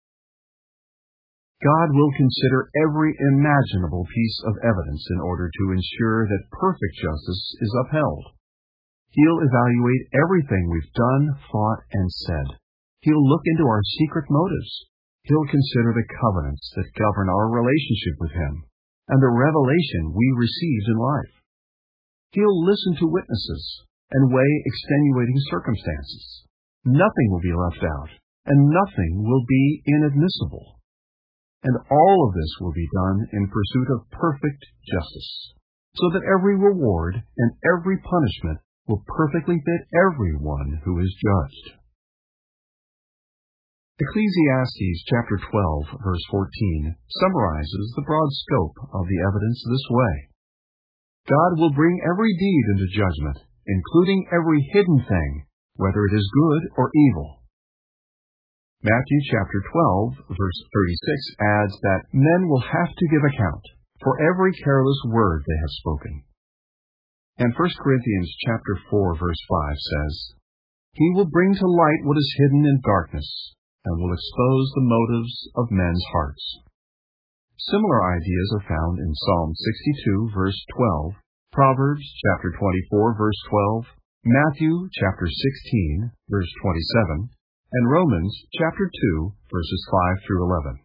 God will consider every imaginable piece of evidence in order to ensure that perfect justice is upheld. He'll evaluate everything we've done, thought, and said. He'll look into our secret motives. He'll consider the covenants that govern our relationship with him and the revelation we received in life. He'll listen to witnesses and weigh extenuating circumstances. Nothing will be left out, and nothing will be inadmissible. And all of this will be done in pursuit of perfect justice, so that every reward and every punishment will perfectly fit everyone who is judged. Ecclesiastes chapter 12, verse 14, summarizes the broad scope of the evidence this way. God will bring every deed into judgment, including every hidden thing, whether it is good or evil. Matthew chapter 12, verse 36 adds that men will have to give account for every careless word they have spoken. And 1 Corinthians chapter 4, verse 5 says, He will bring to light what is hidden in darkness, and will expose the motives of men's hearts. Similar ideas are found in Psalm 62, verse 12, Proverbs chapter 24, verse 12, Matthew chapter 16, verse 27, and Romans chapter 2, verses 5 through 11.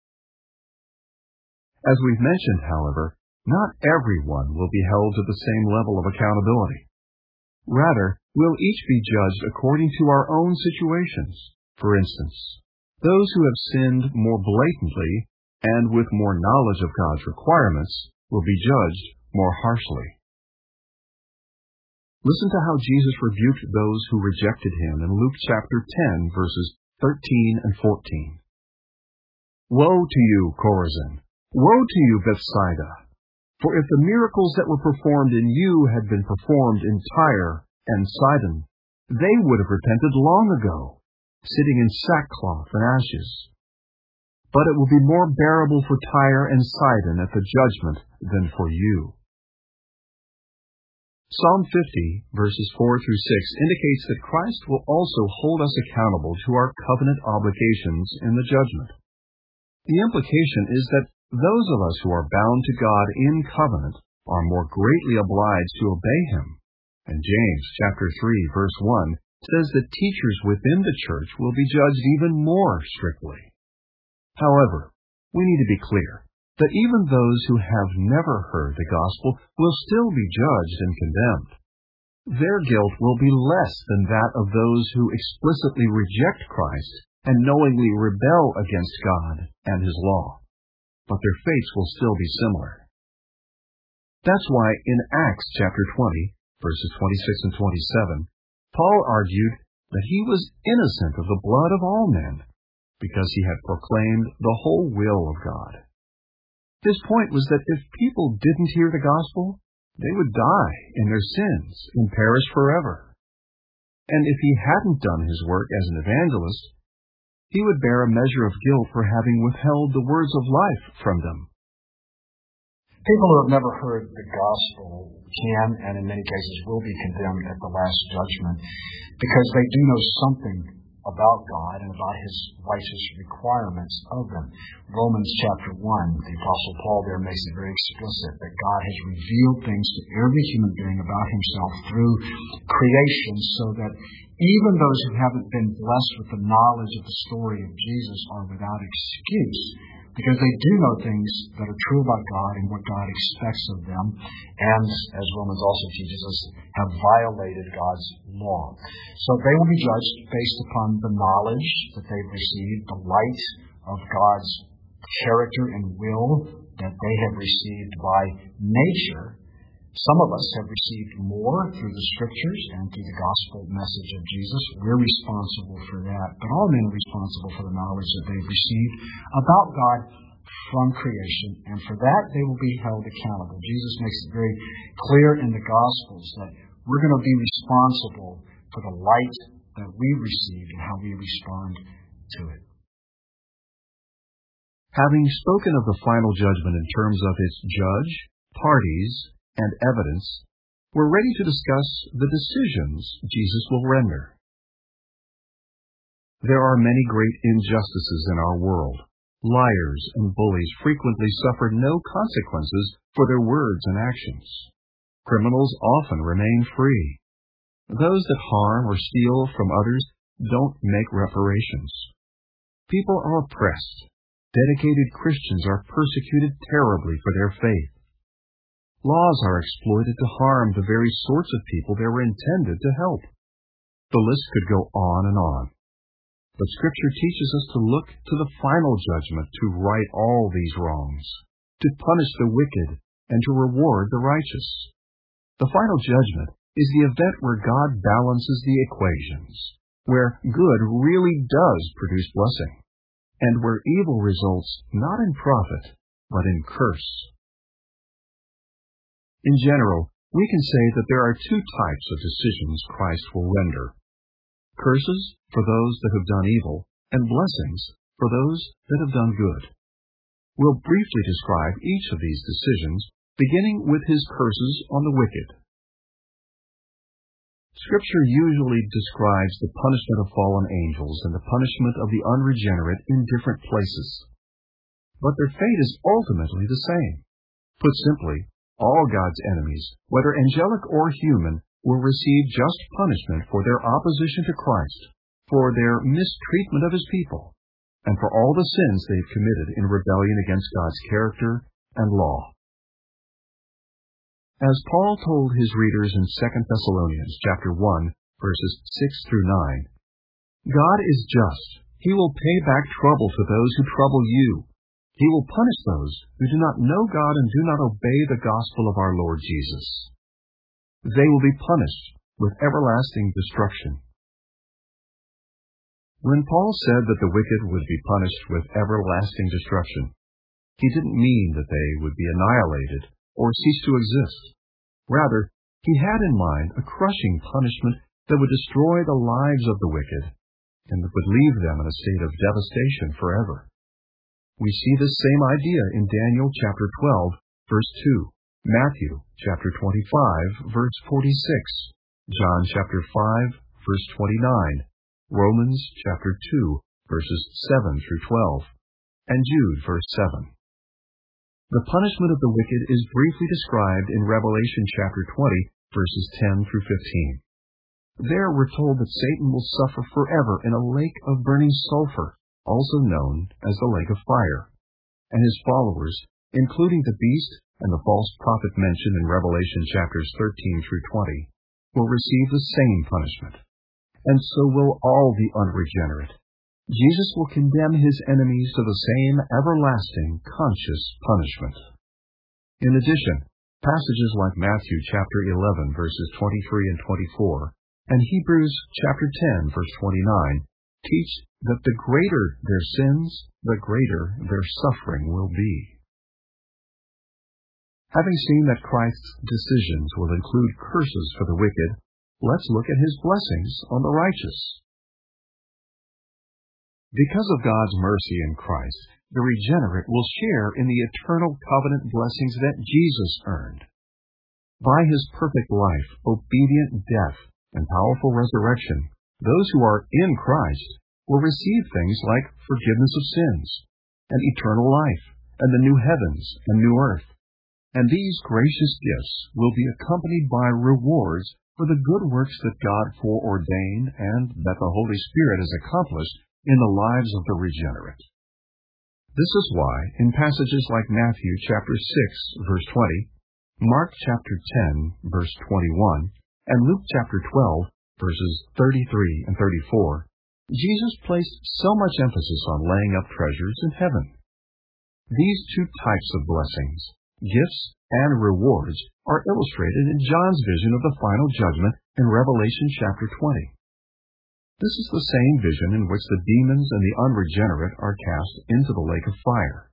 As we've mentioned, however, not everyone will be held to the same level of accountability. Rather, we'll each be judged according to our own situations. For instance, those who have sinned more blatantly and with more knowledge of God's requirements will be judged more harshly. Listen to how Jesus rebuked those who rejected him in Luke chapter 10, verses 13 and 14. Woe to you, Chorazin! Woe to you, Bethsaida! For if the miracles that were performed in you had been performed in Tyre and Sidon, they would have repented long ago, sitting in sackcloth and ashes. But it will be more bearable for Tyre and Sidon at the judgment than for you. Psalm 50, verses 4 through 6, indicates that Christ will also hold us accountable to our covenant obligations in the judgment. The implication is that those of us who are bound to God in covenant are more greatly obliged to obey Him. And James chapter 3, verse 1, says that teachers within the church will be judged even more strictly. However, we need to be clear that even those who have never heard the gospel will still be judged and condemned. Their guilt will be less than that of those who explicitly reject Christ and knowingly rebel against God and His law, but their fates will still be similar. That's why in Acts chapter 20, verses 26 and 27, Paul argued that he was innocent of the blood of all men, because he had proclaimed the whole will of God. His point was that if people didn't hear the gospel, they would die in their sins and perish forever. And if he hadn't done his work as an evangelist, he would bear a measure of guilt for having withheld the words of life from them. People who have never heard the gospel can, and in many cases will, be condemned at the last judgment because they do know something about God and about His righteous requirements of them. Romans chapter 1, the Apostle Paul there makes it very explicit that God has revealed things to every human being about Himself through creation, so that even those who haven't been blessed with the knowledge of the story of Jesus are without excuse, because they do know things that are true about God and what God expects of them, and, as Romans also teaches us, have violated God's law. So they will be judged based upon the knowledge that they've received, the light of God's character and will that they have received by nature. Some of us have received more through the Scriptures and through the gospel message of Jesus. We're responsible for that. But all men are responsible for the knowledge that they've received about God from creation. And for that, they will be held accountable. Jesus makes it very clear in the Gospels that we're going to be responsible for the light that we received and how we respond to it. Having spoken of the final judgment in terms of its judge, parties, and evidence, we're ready to discuss the decisions Jesus will render. There are many great injustices in our world. Liars and bullies frequently suffer no consequences for their words and actions. Criminals often remain free. Those that harm or steal from others don't make reparations. People are oppressed. Dedicated Christians are persecuted terribly for their faith. Laws are exploited to harm the very sorts of people they were intended to help. The list could go on and on. But Scripture teaches us to look to the final judgment to right all these wrongs, to punish the wicked, and to reward the righteous. The final judgment is the event where God balances the equations. where good really does produce blessing, and where evil results not in profit, but in curse. In general, we can say that there are two types of decisions Christ will render: curses for those that have done evil, and blessings for those that have done good. We'll briefly describe each of these decisions, beginning with his curses on the wicked. Scripture usually describes the punishment of fallen angels and the punishment of the unregenerate in different places. But their fate is ultimately the same. Put simply, all God's enemies, whether angelic or human, will receive just punishment for their opposition to Christ, for their mistreatment of his people, and for all the sins they've committed in rebellion against God's character and law. As Paul told his readers in 2 Thessalonians chapter 1, verses 6 through 9, God is just. He will pay back trouble to those who trouble you. He will punish those who do not know God and do not obey the gospel of our Lord Jesus. They will be punished with everlasting destruction. When Paul said that the wicked would be punished with everlasting destruction, he didn't mean that they would be annihilated or cease to exist. Rather, he had in mind a crushing punishment that would destroy the lives of the wicked and that would leave them in a state of devastation forever. We see this same idea in Daniel chapter 12, verse 2, Matthew chapter 25, verse 46, John chapter 5, verse 29, Romans chapter 2, verses 7 through 12, and Jude verse 7. The punishment of the wicked is briefly described in Revelation chapter 20, verses 10 through 15. There we're told that Satan will suffer forever in a lake of burning sulfur, also known as the lake of fire, and his followers, including the beast and the false prophet mentioned in Revelation chapters 13 through 20, will receive the same punishment, and so will all the unregenerate. Jesus will condemn his enemies to the same everlasting conscious punishment. In addition, passages like Matthew chapter 11 verses 23 and 24 and Hebrews chapter 10 verse 29 teach that the greater their sins, the greater their suffering will be. Having seen that Christ's decisions will include curses for the wicked, let's look at his blessings on the righteous. Because of God's mercy in Christ, the regenerate will share in the eternal covenant blessings that Jesus earned. By his perfect life, obedient death, and powerful resurrection, those who are in Christ will receive things like forgiveness of sins, and eternal life, and the new heavens and new earth. And these gracious gifts will be accompanied by rewards for the good works that God foreordained and that the Holy Spirit has accomplished in the lives of the regenerate. This is why, in passages like Matthew chapter 6, verse 20, Mark chapter 10, verse 21, and Luke chapter 12, verses 33 and 34, Jesus placed so much emphasis on laying up treasures in heaven. These two types of blessings, gifts and rewards, are illustrated in John's vision of the final judgment in Revelation chapter 20. This is the same vision in which the demons and the unregenerate are cast into the lake of fire.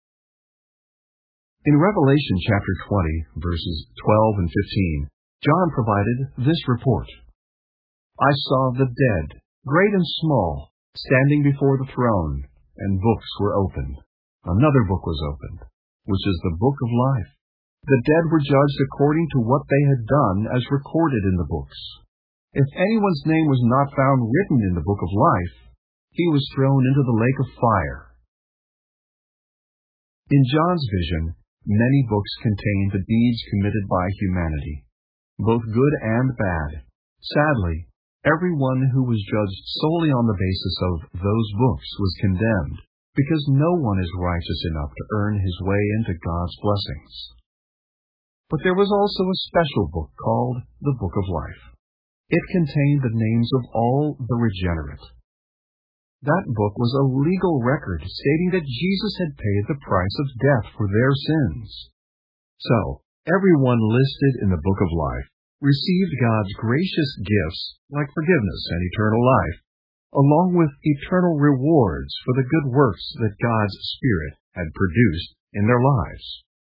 In Revelation chapter 20, verses 12 and 15, John provided this report. I saw the dead, great and small, standing before the throne, and books were opened. Another book was opened, which is the book of life. The dead were judged according to what they had done as recorded in the books. If anyone's name was not found written in the book of life, he was thrown into the lake of fire. In John's vision, many books contain the deeds committed by humanity, both good and bad. Sadly, everyone who was judged solely on the basis of those books was condemned, because no one is righteous enough to earn his way into God's blessings. But there was also a special book called the Book of Life. It contained the names of all the regenerate. That book was a legal record stating that Jesus had paid the price of death for their sins. So, everyone listed in the Book of Life received God's gracious gifts like forgiveness and eternal life, along with eternal rewards for the good works that God's Spirit had produced in their lives.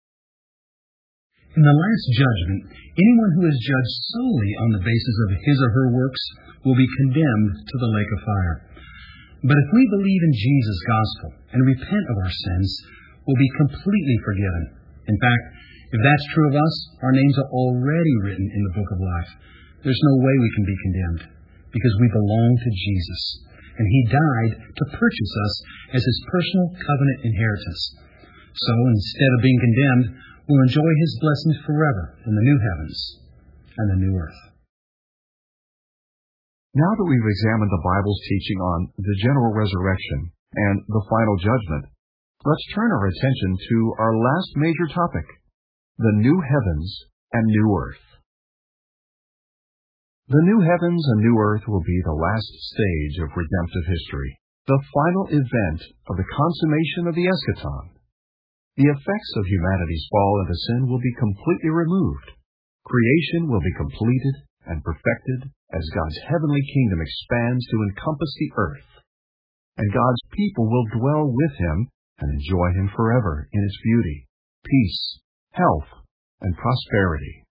In the last judgment, anyone who is judged solely on the basis of his or her works will be condemned to the lake of fire. But if we believe in Jesus' gospel and repent of our sins, we'll be completely forgiven. In fact, if that's true of us, our names are already written in the book of life. There's no way we can be condemned, because we belong to Jesus, and He died to purchase us as His personal covenant inheritance. So instead of being condemned, we'll enjoy His blessings forever in the new heavens and the new earth. Now that we've examined the Bible's teaching on the general resurrection and the final judgment, let's turn our attention to our last major topic, the new heavens and new earth. The new heavens and new earth will be the last stage of redemptive history, the final event of the consummation of the eschaton. The effects of humanity's fall into sin will be completely removed. Creation will be completed and perfected as God's heavenly kingdom expands to encompass the earth, and God's people will dwell with Him and enjoy Him forever in its beauty, peace, health, and prosperity.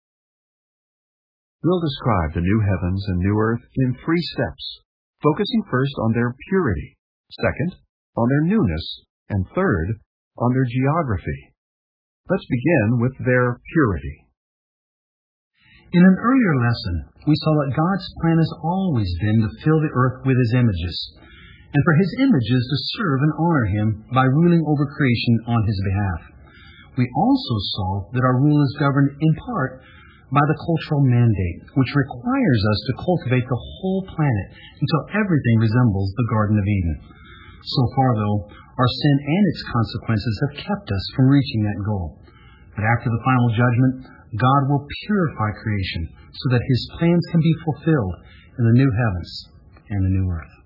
We'll describe the new heavens and new earth in 3 steps, focusing first on their purity, second, on their newness, and third, on their geography. Let's begin with their purity. In an earlier lesson, we saw that God's plan has always been to fill the earth with His images, and for His images to serve and honor Him by ruling over creation on His behalf. We also saw that our rule is governed in part by the cultural mandate, which requires us to cultivate the whole planet until everything resembles the Garden of Eden. So far, though, our sin and its consequences have kept us from reaching that goal. But after the final judgment, God will purify creation so that His plans can be fulfilled in the new heavens and the new earth.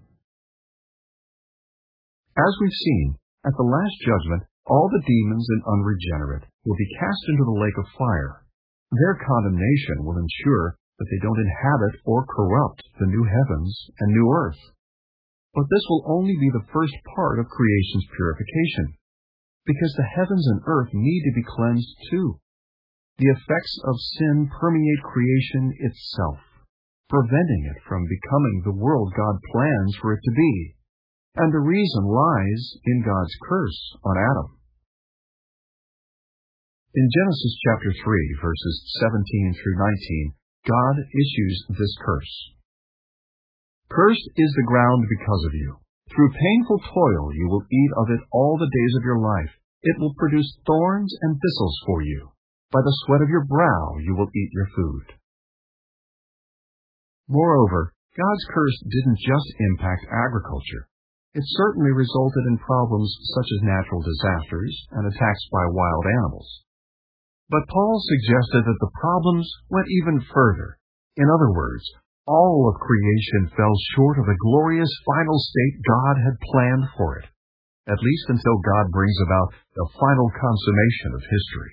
As we've seen, at the last judgment, all the demons and unregenerate will be cast into the lake of fire. Their condemnation will ensure that they don't inhabit or corrupt the new heavens and new earth. But this will only be the first part of creation's purification, because the heavens and earth need to be cleansed too. The effects of sin permeate creation itself, preventing it from becoming the world God plans for it to be. And the reason lies in God's curse on Adam. In Genesis chapter 3, verses 17 through 19, God issues this curse. Cursed is the ground because of you. Through painful toil you will eat of it all the days of your life. It will produce thorns and thistles for you. By the sweat of your brow you will eat your food. Moreover, God's curse didn't just impact agriculture. It certainly resulted in problems such as natural disasters and attacks by wild animals. But Paul suggested that the problems went even further. In other words, all of creation fell short of the glorious final state God had planned for it, at least until God brings about the final consummation of history.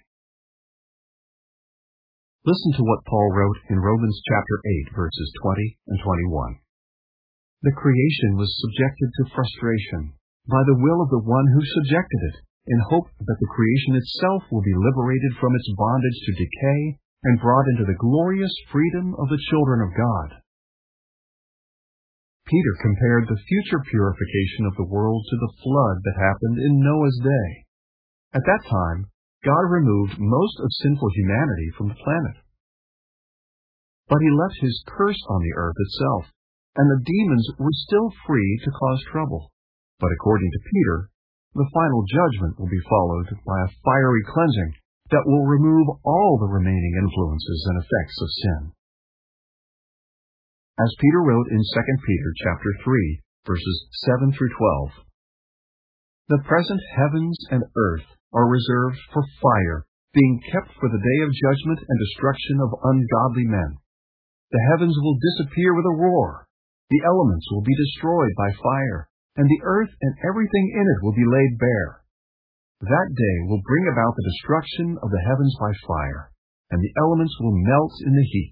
Listen to what Paul wrote in Romans chapter 8, verses 20 and 21. The creation was subjected to frustration by the will of the one who subjected it, in hope that the creation itself will be liberated from its bondage to decay and brought into the glorious freedom of the children of God. Peter compared the future purification of the world to the flood that happened in Noah's day. At that time, God removed most of sinful humanity from the planet. But He left His curse on the earth itself, and the demons were still free to cause trouble. But according to Peter, the final judgment will be followed by a fiery cleansing that will remove all the remaining influences and effects of sin. As Peter wrote in 2 Peter chapter 3, verses 7 through 12, the present heavens and earth are reserved for fire, being kept for the day of judgment and destruction of ungodly men. The heavens will disappear with a roar, the elements will be destroyed by fire, and the earth and everything in it will be laid bare. That day will bring about the destruction of the heavens by fire, and the elements will melt in the heat.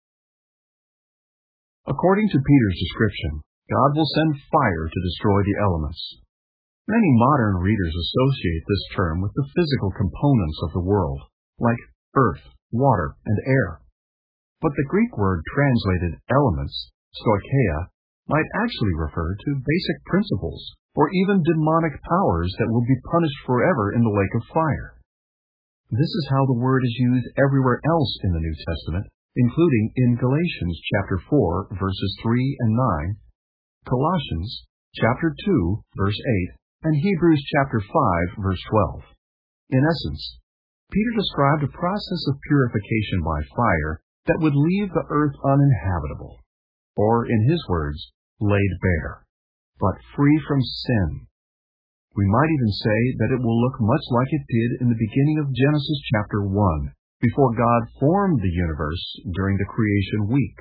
According to Peter's description, God will send fire to destroy the elements. Many modern readers associate this term with the physical components of the world, like earth, water, and air. But the Greek word translated elements, stoicheia, might actually refer to basic principles, or even demonic powers that will be punished forever in the lake of fire. This is how the word is used everywhere else in the New Testament, including in Galatians chapter 4, verses 3 and 9, Colossians chapter 2, verse 8, and Hebrews chapter 5, verse 12. In essence, Peter described a process of purification by fire that would leave the earth uninhabitable, or in his words, laid bare, but free from sin. We might even say that it will look much like it did in the beginning of Genesis chapter 1, before God formed the universe during the creation week.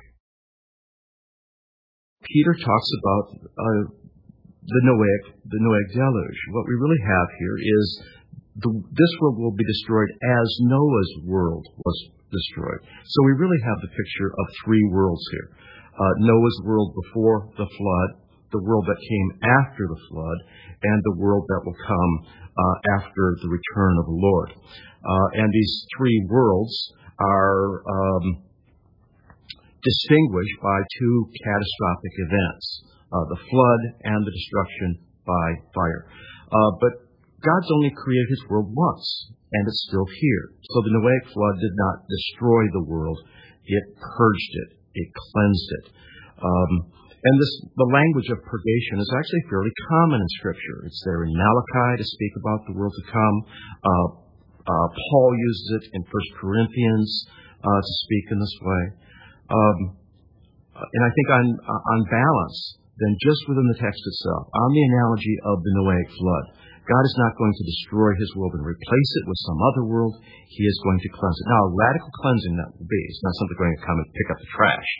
Peter talks about the Noahic deluge. What we really have here is this world will be destroyed as Noah's world was destroyed. So we really have the picture of three worlds here. Noah's world before the flood, the world that came after the flood, and the world that will come after the return of the Lord. And these three worlds are distinguished by two catastrophic events, the flood and the destruction by fire. But God's only created his world once, and it's still here. So the Noahic flood did not destroy the world. It purged it. It cleansed it. And the language of purgation is actually fairly common in Scripture. It's there in Malachi to speak about the world to come. Paul uses it in 1 Corinthians to speak in this way. And I think on balance, then just within the text itself, on the analogy of the Noahic flood, God is not going to destroy his world and replace it with some other world. He is going to cleanse it. Now, a radical cleansing that will be. It's not something going to come and pick up the trash.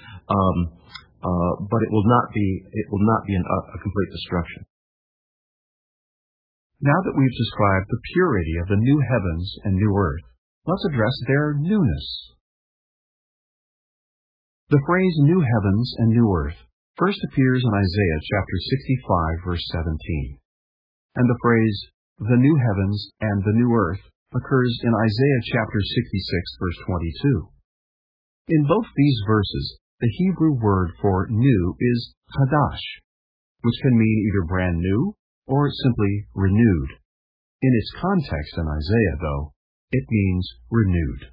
But it will not be a complete destruction. Now that we've described the purity of the new heavens and new earth, let's address their newness. The phrase new heavens and new earth first appears in Isaiah chapter 65, verse 17. And the phrase the new heavens and the new earth occurs in Isaiah chapter 66, verse 22. In both these verses, the Hebrew word for new is chadash, which can mean either brand new or simply renewed. In its context in Isaiah, though, it means renewed.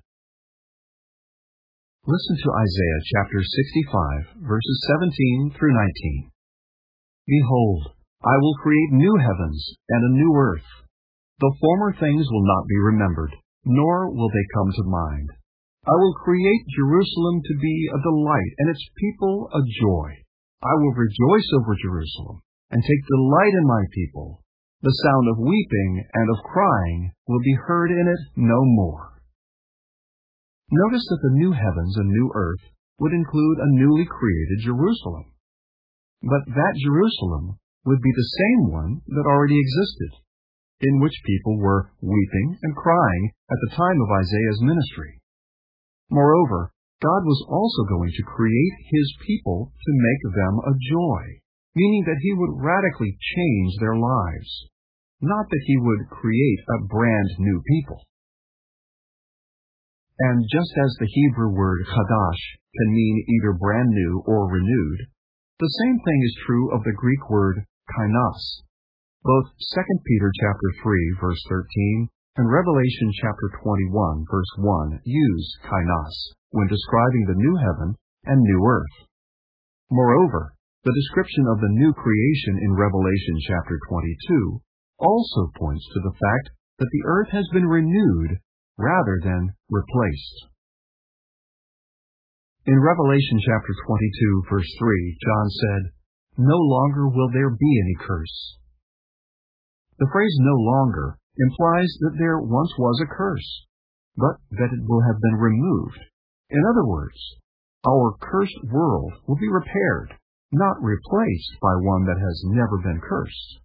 Listen to Isaiah chapter 65, verses 17 through 19. Behold, I will create new heavens and a new earth. The former things will not be remembered, nor will they come to mind. I will create Jerusalem to be a delight, and its people a joy. I will rejoice over Jerusalem, and take delight in my people. The sound of weeping and of crying will be heard in it no more. Notice that the new heavens and new earth would include a newly created Jerusalem. But that Jerusalem would be the same one that already existed, in which people were weeping and crying at the time of Isaiah's ministry. Moreover, God was also going to create his people to make them a joy, meaning that he would radically change their lives, not that he would create a brand new people. And just as the Hebrew word chadash can mean either brand new or renewed, the same thing is true of the Greek word kainos. Both 2 Peter chapter 3, verse 13, and Revelation chapter 21, verse 1 use kainos when describing the new heaven and new earth. Moreover, the description of the new creation in Revelation chapter 22 also points to the fact that the earth has been renewed rather than replaced. In Revelation chapter 22, verse 3, John said, "No longer will there be any curse." The phrase "no longer" implies that there once was a curse, but that it will have been removed. In other words, our cursed world will be repaired, not replaced by one that has never been cursed.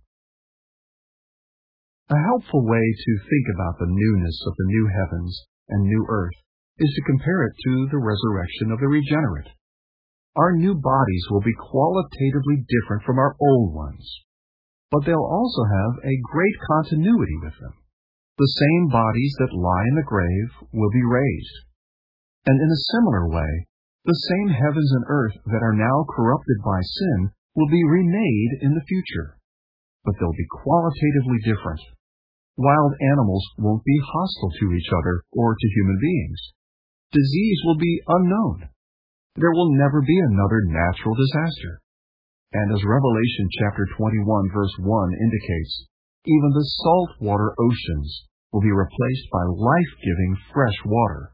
A helpful way to think about the newness of the new heavens and new earth is to compare it to the resurrection of the regenerate. Our new bodies will be qualitatively different from our old ones, but they'll also have a great continuity with them. The same bodies that lie in the grave will be raised. And in a similar way, the same heavens and earth that are now corrupted by sin will be remade in the future, but they'll be qualitatively different. Wild animals won't be hostile to each other or to human beings. Disease will be unknown. There will never be another natural disaster. And as Revelation chapter 21 verse 1 indicates, even the saltwater oceans will be replaced by life-giving fresh water.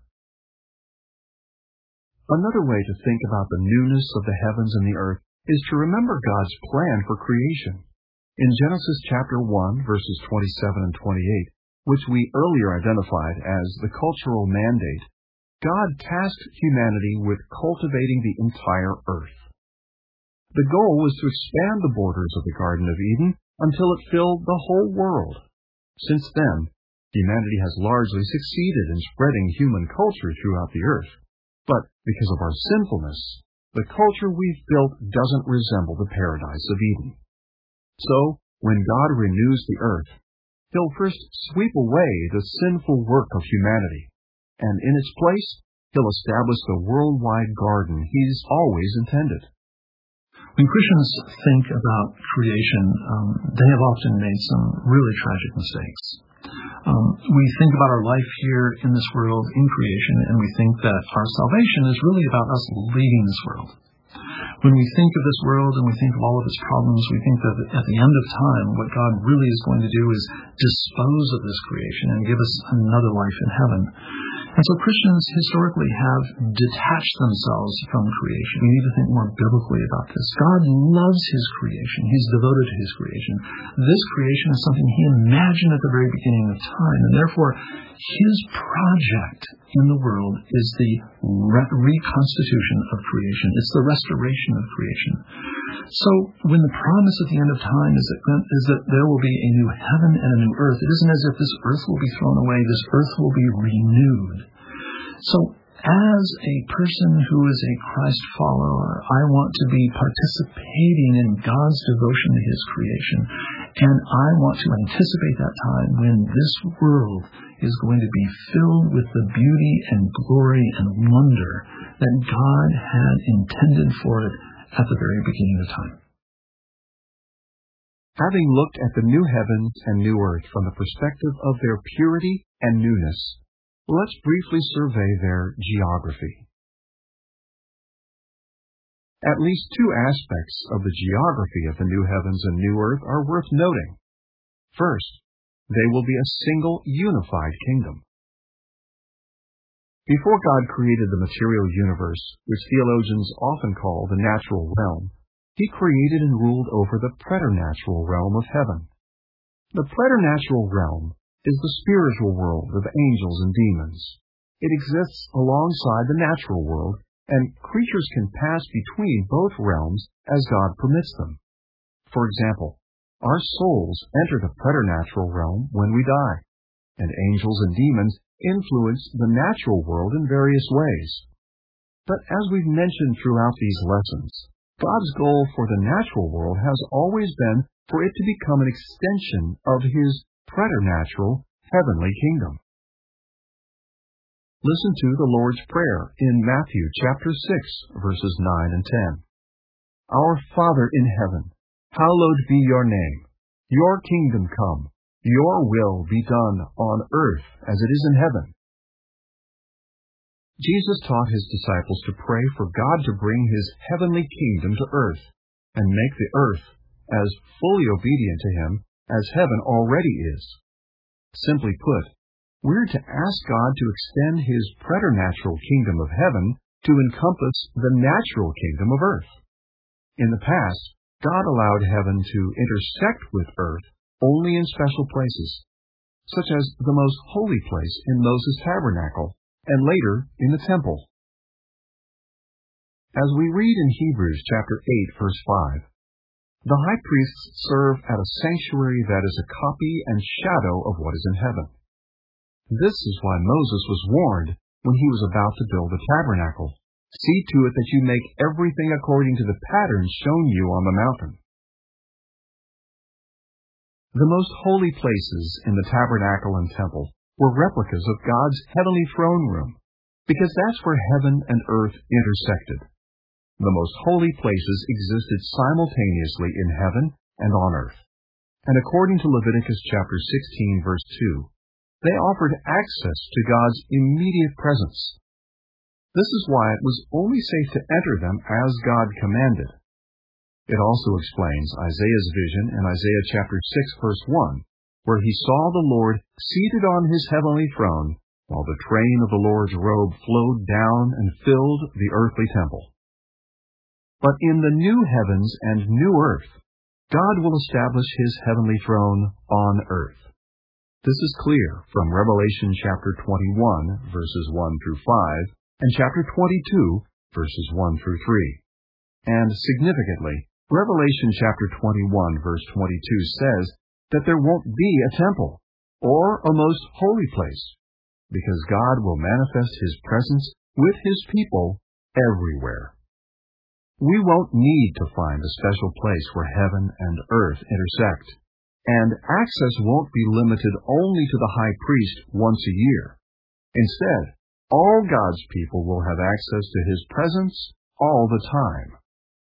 Another way to think about the newness of the heavens and the earth is to remember God's plan for creation. In Genesis chapter 1 verses 27 and 28, which we earlier identified as the cultural mandate, God tasked humanity with cultivating the entire earth. The goal was to expand the borders of the Garden of Eden until it filled the whole world. Since then, humanity has largely succeeded in spreading human culture throughout the earth. But because of our sinfulness, the culture we've built doesn't resemble the paradise of Eden. So, when God renews the earth, He'll first sweep away the sinful work of humanity, and in its place, He'll establish the worldwide garden He's always intended. When Christians think about creation, they have often made some really tragic mistakes. We think about our life here in this world in creation, and we think that our salvation is really about us leaving this world. When we think of this world and we think of all of its problems, we think that at the end of time, what God really is going to do is dispose of this creation and give us another life in heaven. And so Christians historically have detached themselves from creation. We need to think more biblically about this. God loves His creation. He's devoted to His creation. This creation is something He imagined at the very beginning of time, and therefore His project in the world is the reconstitution of creation. It's the restoration of creation. So when the promise at the end of time is that there will be a new heaven and a new earth, it isn't as if this earth will be thrown away. This earth will be renewed. So as a person who is a Christ follower, I want to be participating in God's devotion to His creation, and I want to anticipate that time when this world is going to be filled with the beauty and glory and wonder that God had intended for it at the very beginning of time. Having looked at the new heavens and new earth from the perspective of their purity and newness, let's briefly survey their geography. At least two aspects of the geography of the new heavens and new earth are worth noting. First, they will be a single unified kingdom. Before God created the material universe, which theologians often call the natural realm, He created and ruled over the preternatural realm of heaven. The preternatural realm is the spiritual world of angels and demons. It exists alongside the natural world, and creatures can pass between both realms as God permits them. For example, our souls enter the preternatural realm when we die, and angels and demons influence the natural world in various ways. But as we've mentioned throughout these lessons, God's goal for the natural world has always been for it to become an extension of His preternatural heavenly kingdom. Listen to the Lord's Prayer in Matthew chapter 6, verses 9 and 10. Our Father in heaven, hallowed be your name. Your kingdom come. Your will be done on earth as it is in heaven. Jesus taught His disciples to pray for God to bring His heavenly kingdom to earth and make the earth as fully obedient to Him as heaven already is. Simply put, we're to ask God to extend His preternatural kingdom of heaven to encompass the natural kingdom of earth. In the past, God allowed heaven to intersect with earth only in special places, such as the most holy place in Moses' tabernacle, and later in the temple. As we read in Hebrews chapter 8, verse 5, the high priests serve at a sanctuary that is a copy and shadow of what is in heaven. This is why Moses was warned when he was about to build the tabernacle. See to it that you make everything according to the pattern shown you on the mountain. The most holy places in the tabernacle and temple were replicas of God's heavenly throne room, because that's where heaven and earth intersected. The most holy places existed simultaneously in heaven and on earth. And according to Leviticus chapter 16, verse 2, they offered access to God's immediate presence. This is why it was only safe to enter them as God commanded. It also explains Isaiah's vision in Isaiah chapter 6, verse 1, where he saw the Lord seated on his heavenly throne, while the train of the Lord's robe flowed down and filled the earthly temple. But in the new heavens and new earth, God will establish his heavenly throne on earth. This is clear from Revelation chapter 21, verses 1 through 5, and chapter 22, verses 1 through 3. And significantly, Revelation chapter 21, verse 22 says that there won't be a temple or a most holy place, because God will manifest his presence with his people everywhere. We won't need to find a special place where heaven and earth intersect, and access won't be limited only to the high priest once a year. Instead, all God's people will have access to his presence all the time.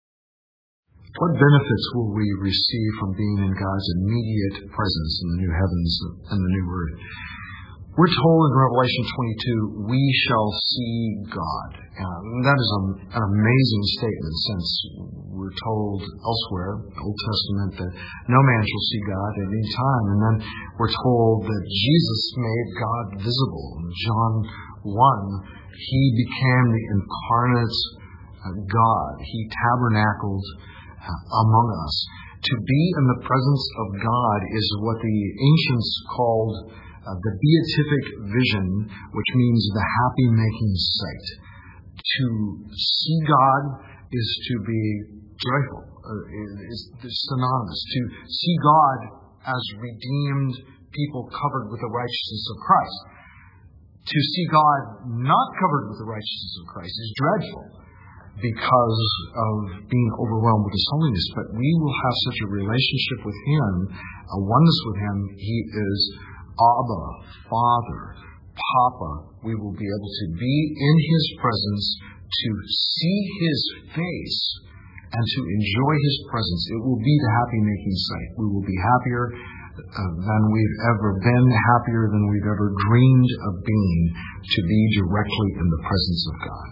What benefits will we receive from being in God's immediate presence in the new heavens and the new earth? We're told in Revelation 22, we shall see God. That is an amazing statement, since we're told elsewhere, the Old Testament, that no man shall see God at any time. And then we're told that Jesus made God visible. In John 1, he became the incarnate God. He tabernacled among us. To be in the presence of God is what the ancients called the beatific vision, which means the happy-making sight. To see God is to be joyful, is synonymous. To see God as redeemed people covered with the righteousness of Christ. To see God not covered with the righteousness of Christ is dreadful, because of being overwhelmed with His holiness. But we will have such a relationship with Him, a oneness with Him. He is Abba, Father, Papa. We will be able to be in His presence, to see His face, and to enjoy His presence. It will be the happy-making sight. We will be happier than we've ever been, happier than we've ever dreamed of being, to be directly in the presence of God.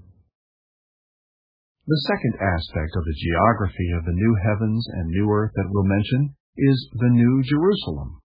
The second aspect of the geography of the new heavens and new earth that we'll mention is the New Jerusalem.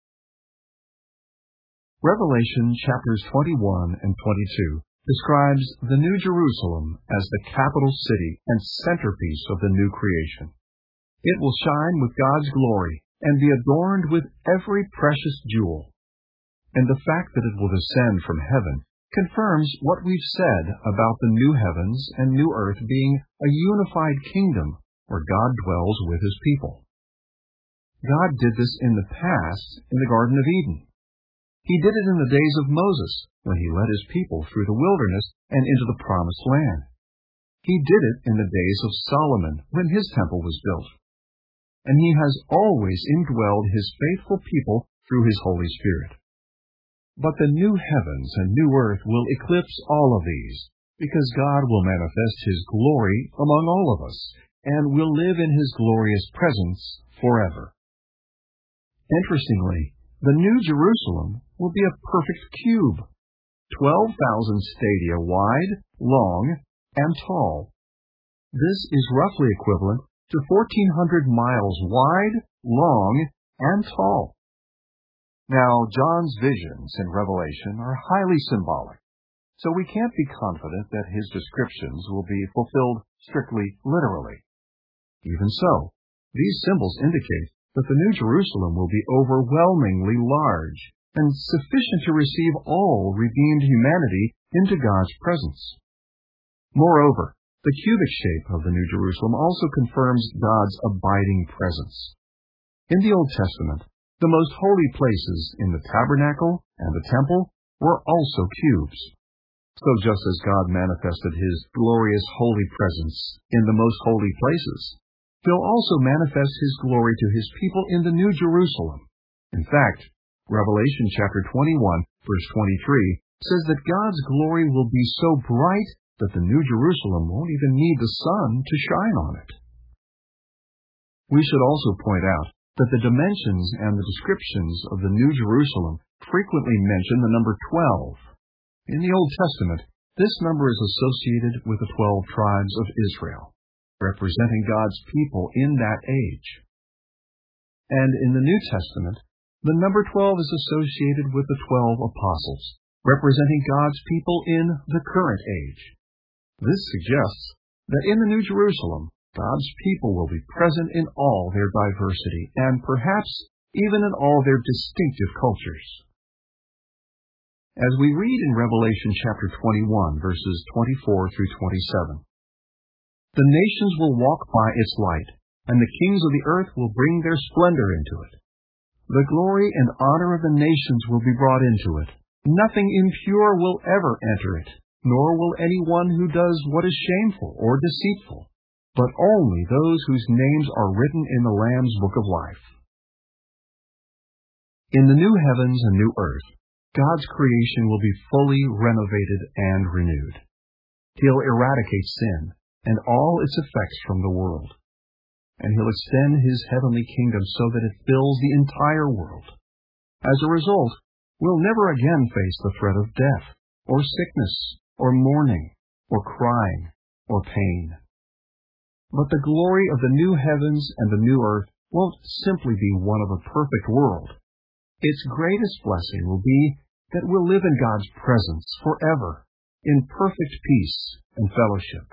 Revelation chapters 21 and 22 describes the New Jerusalem as the capital city and centerpiece of the new creation. It will shine with God's glory and be adorned with every precious jewel. And the fact that it will descend from heaven confirms what we've said about the new heavens and new earth being a unified kingdom where God dwells with His people. God did this in the past in the Garden of Eden. He did it in the days of Moses, when he led his people through the wilderness and into the promised land. He did it in the days of Solomon, when his temple was built. And he has always indwelled his faithful people through his Holy Spirit. But the new heavens and new earth will eclipse all of these, because God will manifest His glory among all of us, and will live in His glorious presence forever. Interestingly, the New Jerusalem will be a perfect cube, 12,000 stadia wide, long, and tall. This is roughly equivalent to 1,400 miles wide, long, and tall. Now, John's visions in Revelation are highly symbolic, so we can't be confident that his descriptions will be fulfilled strictly literally. Even so, these symbols indicate that the New Jerusalem will be overwhelmingly large and sufficient to receive all redeemed humanity into God's presence. Moreover, the cubic shape of the New Jerusalem also confirms God's abiding presence. In the Old Testament, the most holy places in the tabernacle and the temple were also cubes. So just as God manifested His glorious holy presence in the most holy places, He'll also manifest His glory to His people in the New Jerusalem. In fact, Revelation chapter 21, verse 23, says that God's glory will be so bright that the New Jerusalem won't even need the sun to shine on it. We should also point out that the dimensions and the descriptions of the New Jerusalem frequently mention the number 12. In the Old Testament, this number is associated with the 12 tribes of Israel, representing God's people in that age. And in the New Testament, the number 12 is associated with the 12 apostles, representing God's people in the current age. This suggests that in the New Jerusalem, God's people will be present in all their diversity, and perhaps even in all their distinctive cultures. As we read in Revelation chapter 21, verses 24 through 27, the nations will walk by its light, and the kings of the earth will bring their splendor into it. The glory and honor of the nations will be brought into it. Nothing impure will ever enter it, nor will anyone who does what is shameful or deceitful, but only those whose names are written in the Lamb's book of life. In the new heavens and new earth, God's creation will be fully renovated and renewed. He'll eradicate sin and all its effects from the world, and He'll extend His heavenly kingdom so that it fills the entire world. As a result, we'll never again face the threat of death, or sickness, or mourning, or crying, or pain. But the glory of the new heavens and the new earth won't simply be one of a perfect world. Its greatest blessing will be that we'll live in God's presence forever, in perfect peace and fellowship.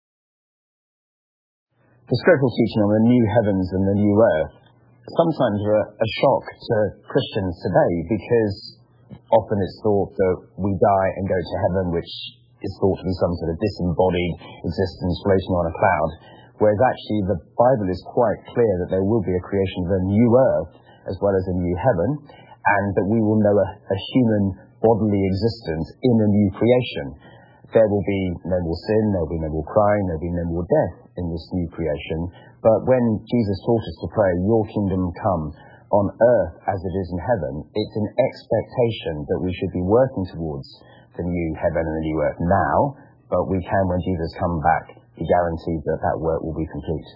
The scriptural teaching on the new heavens and the new earth sometimes are a shock to Christians today, because often it's thought that we die and go to heaven, which is thought to be some sort of disembodied existence floating on a cloud, whereas actually the Bible is quite clear that there will be a creation of a new earth as well as a new heaven, and that we will know a human bodily existence in a new creation. There will be no more sin, there will be no more crying, there will be no more death in this new creation. But when Jesus taught us to pray, "Your kingdom come on earth as it is in heaven," it's an expectation that we should be working towards the new heaven and the new earth now, but we can, when Jesus comes back, be guaranteed that that work will be complete.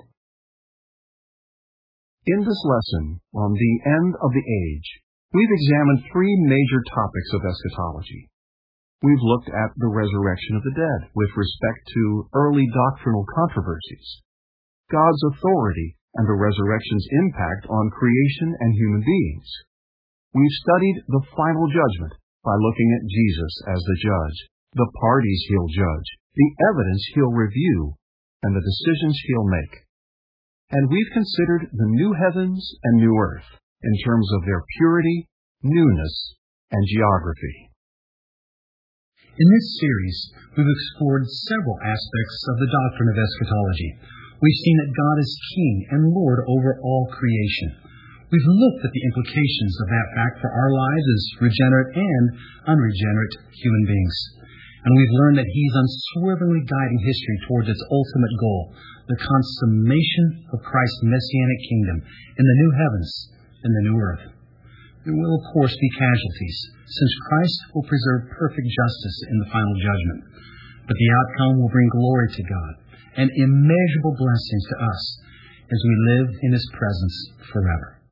In this lesson, on the end of the age, we've examined three major topics of eschatology. We've looked at the resurrection of the dead with respect to early doctrinal controversies, God's authority and the resurrection's impact on creation and human beings. We've studied the final judgment by looking at Jesus as the judge, the parties He'll judge, the evidence He'll review, and the decisions He'll make. And we've considered the new heavens and new earth in terms of their purity, newness, and geography. In this series, we've explored several aspects of the doctrine of eschatology. We've seen that God is King and Lord over all creation. We've looked at the implications of that fact for our lives as regenerate and unregenerate human beings. And we've learned that He's unswervingly guiding history towards its ultimate goal, the consummation of Christ's messianic kingdom in the new heavens and the new earth. There will, of course, be casualties, since Christ will preserve perfect justice in the final judgment. But the outcome will bring glory to God and immeasurable blessings to us as we live in His presence forever.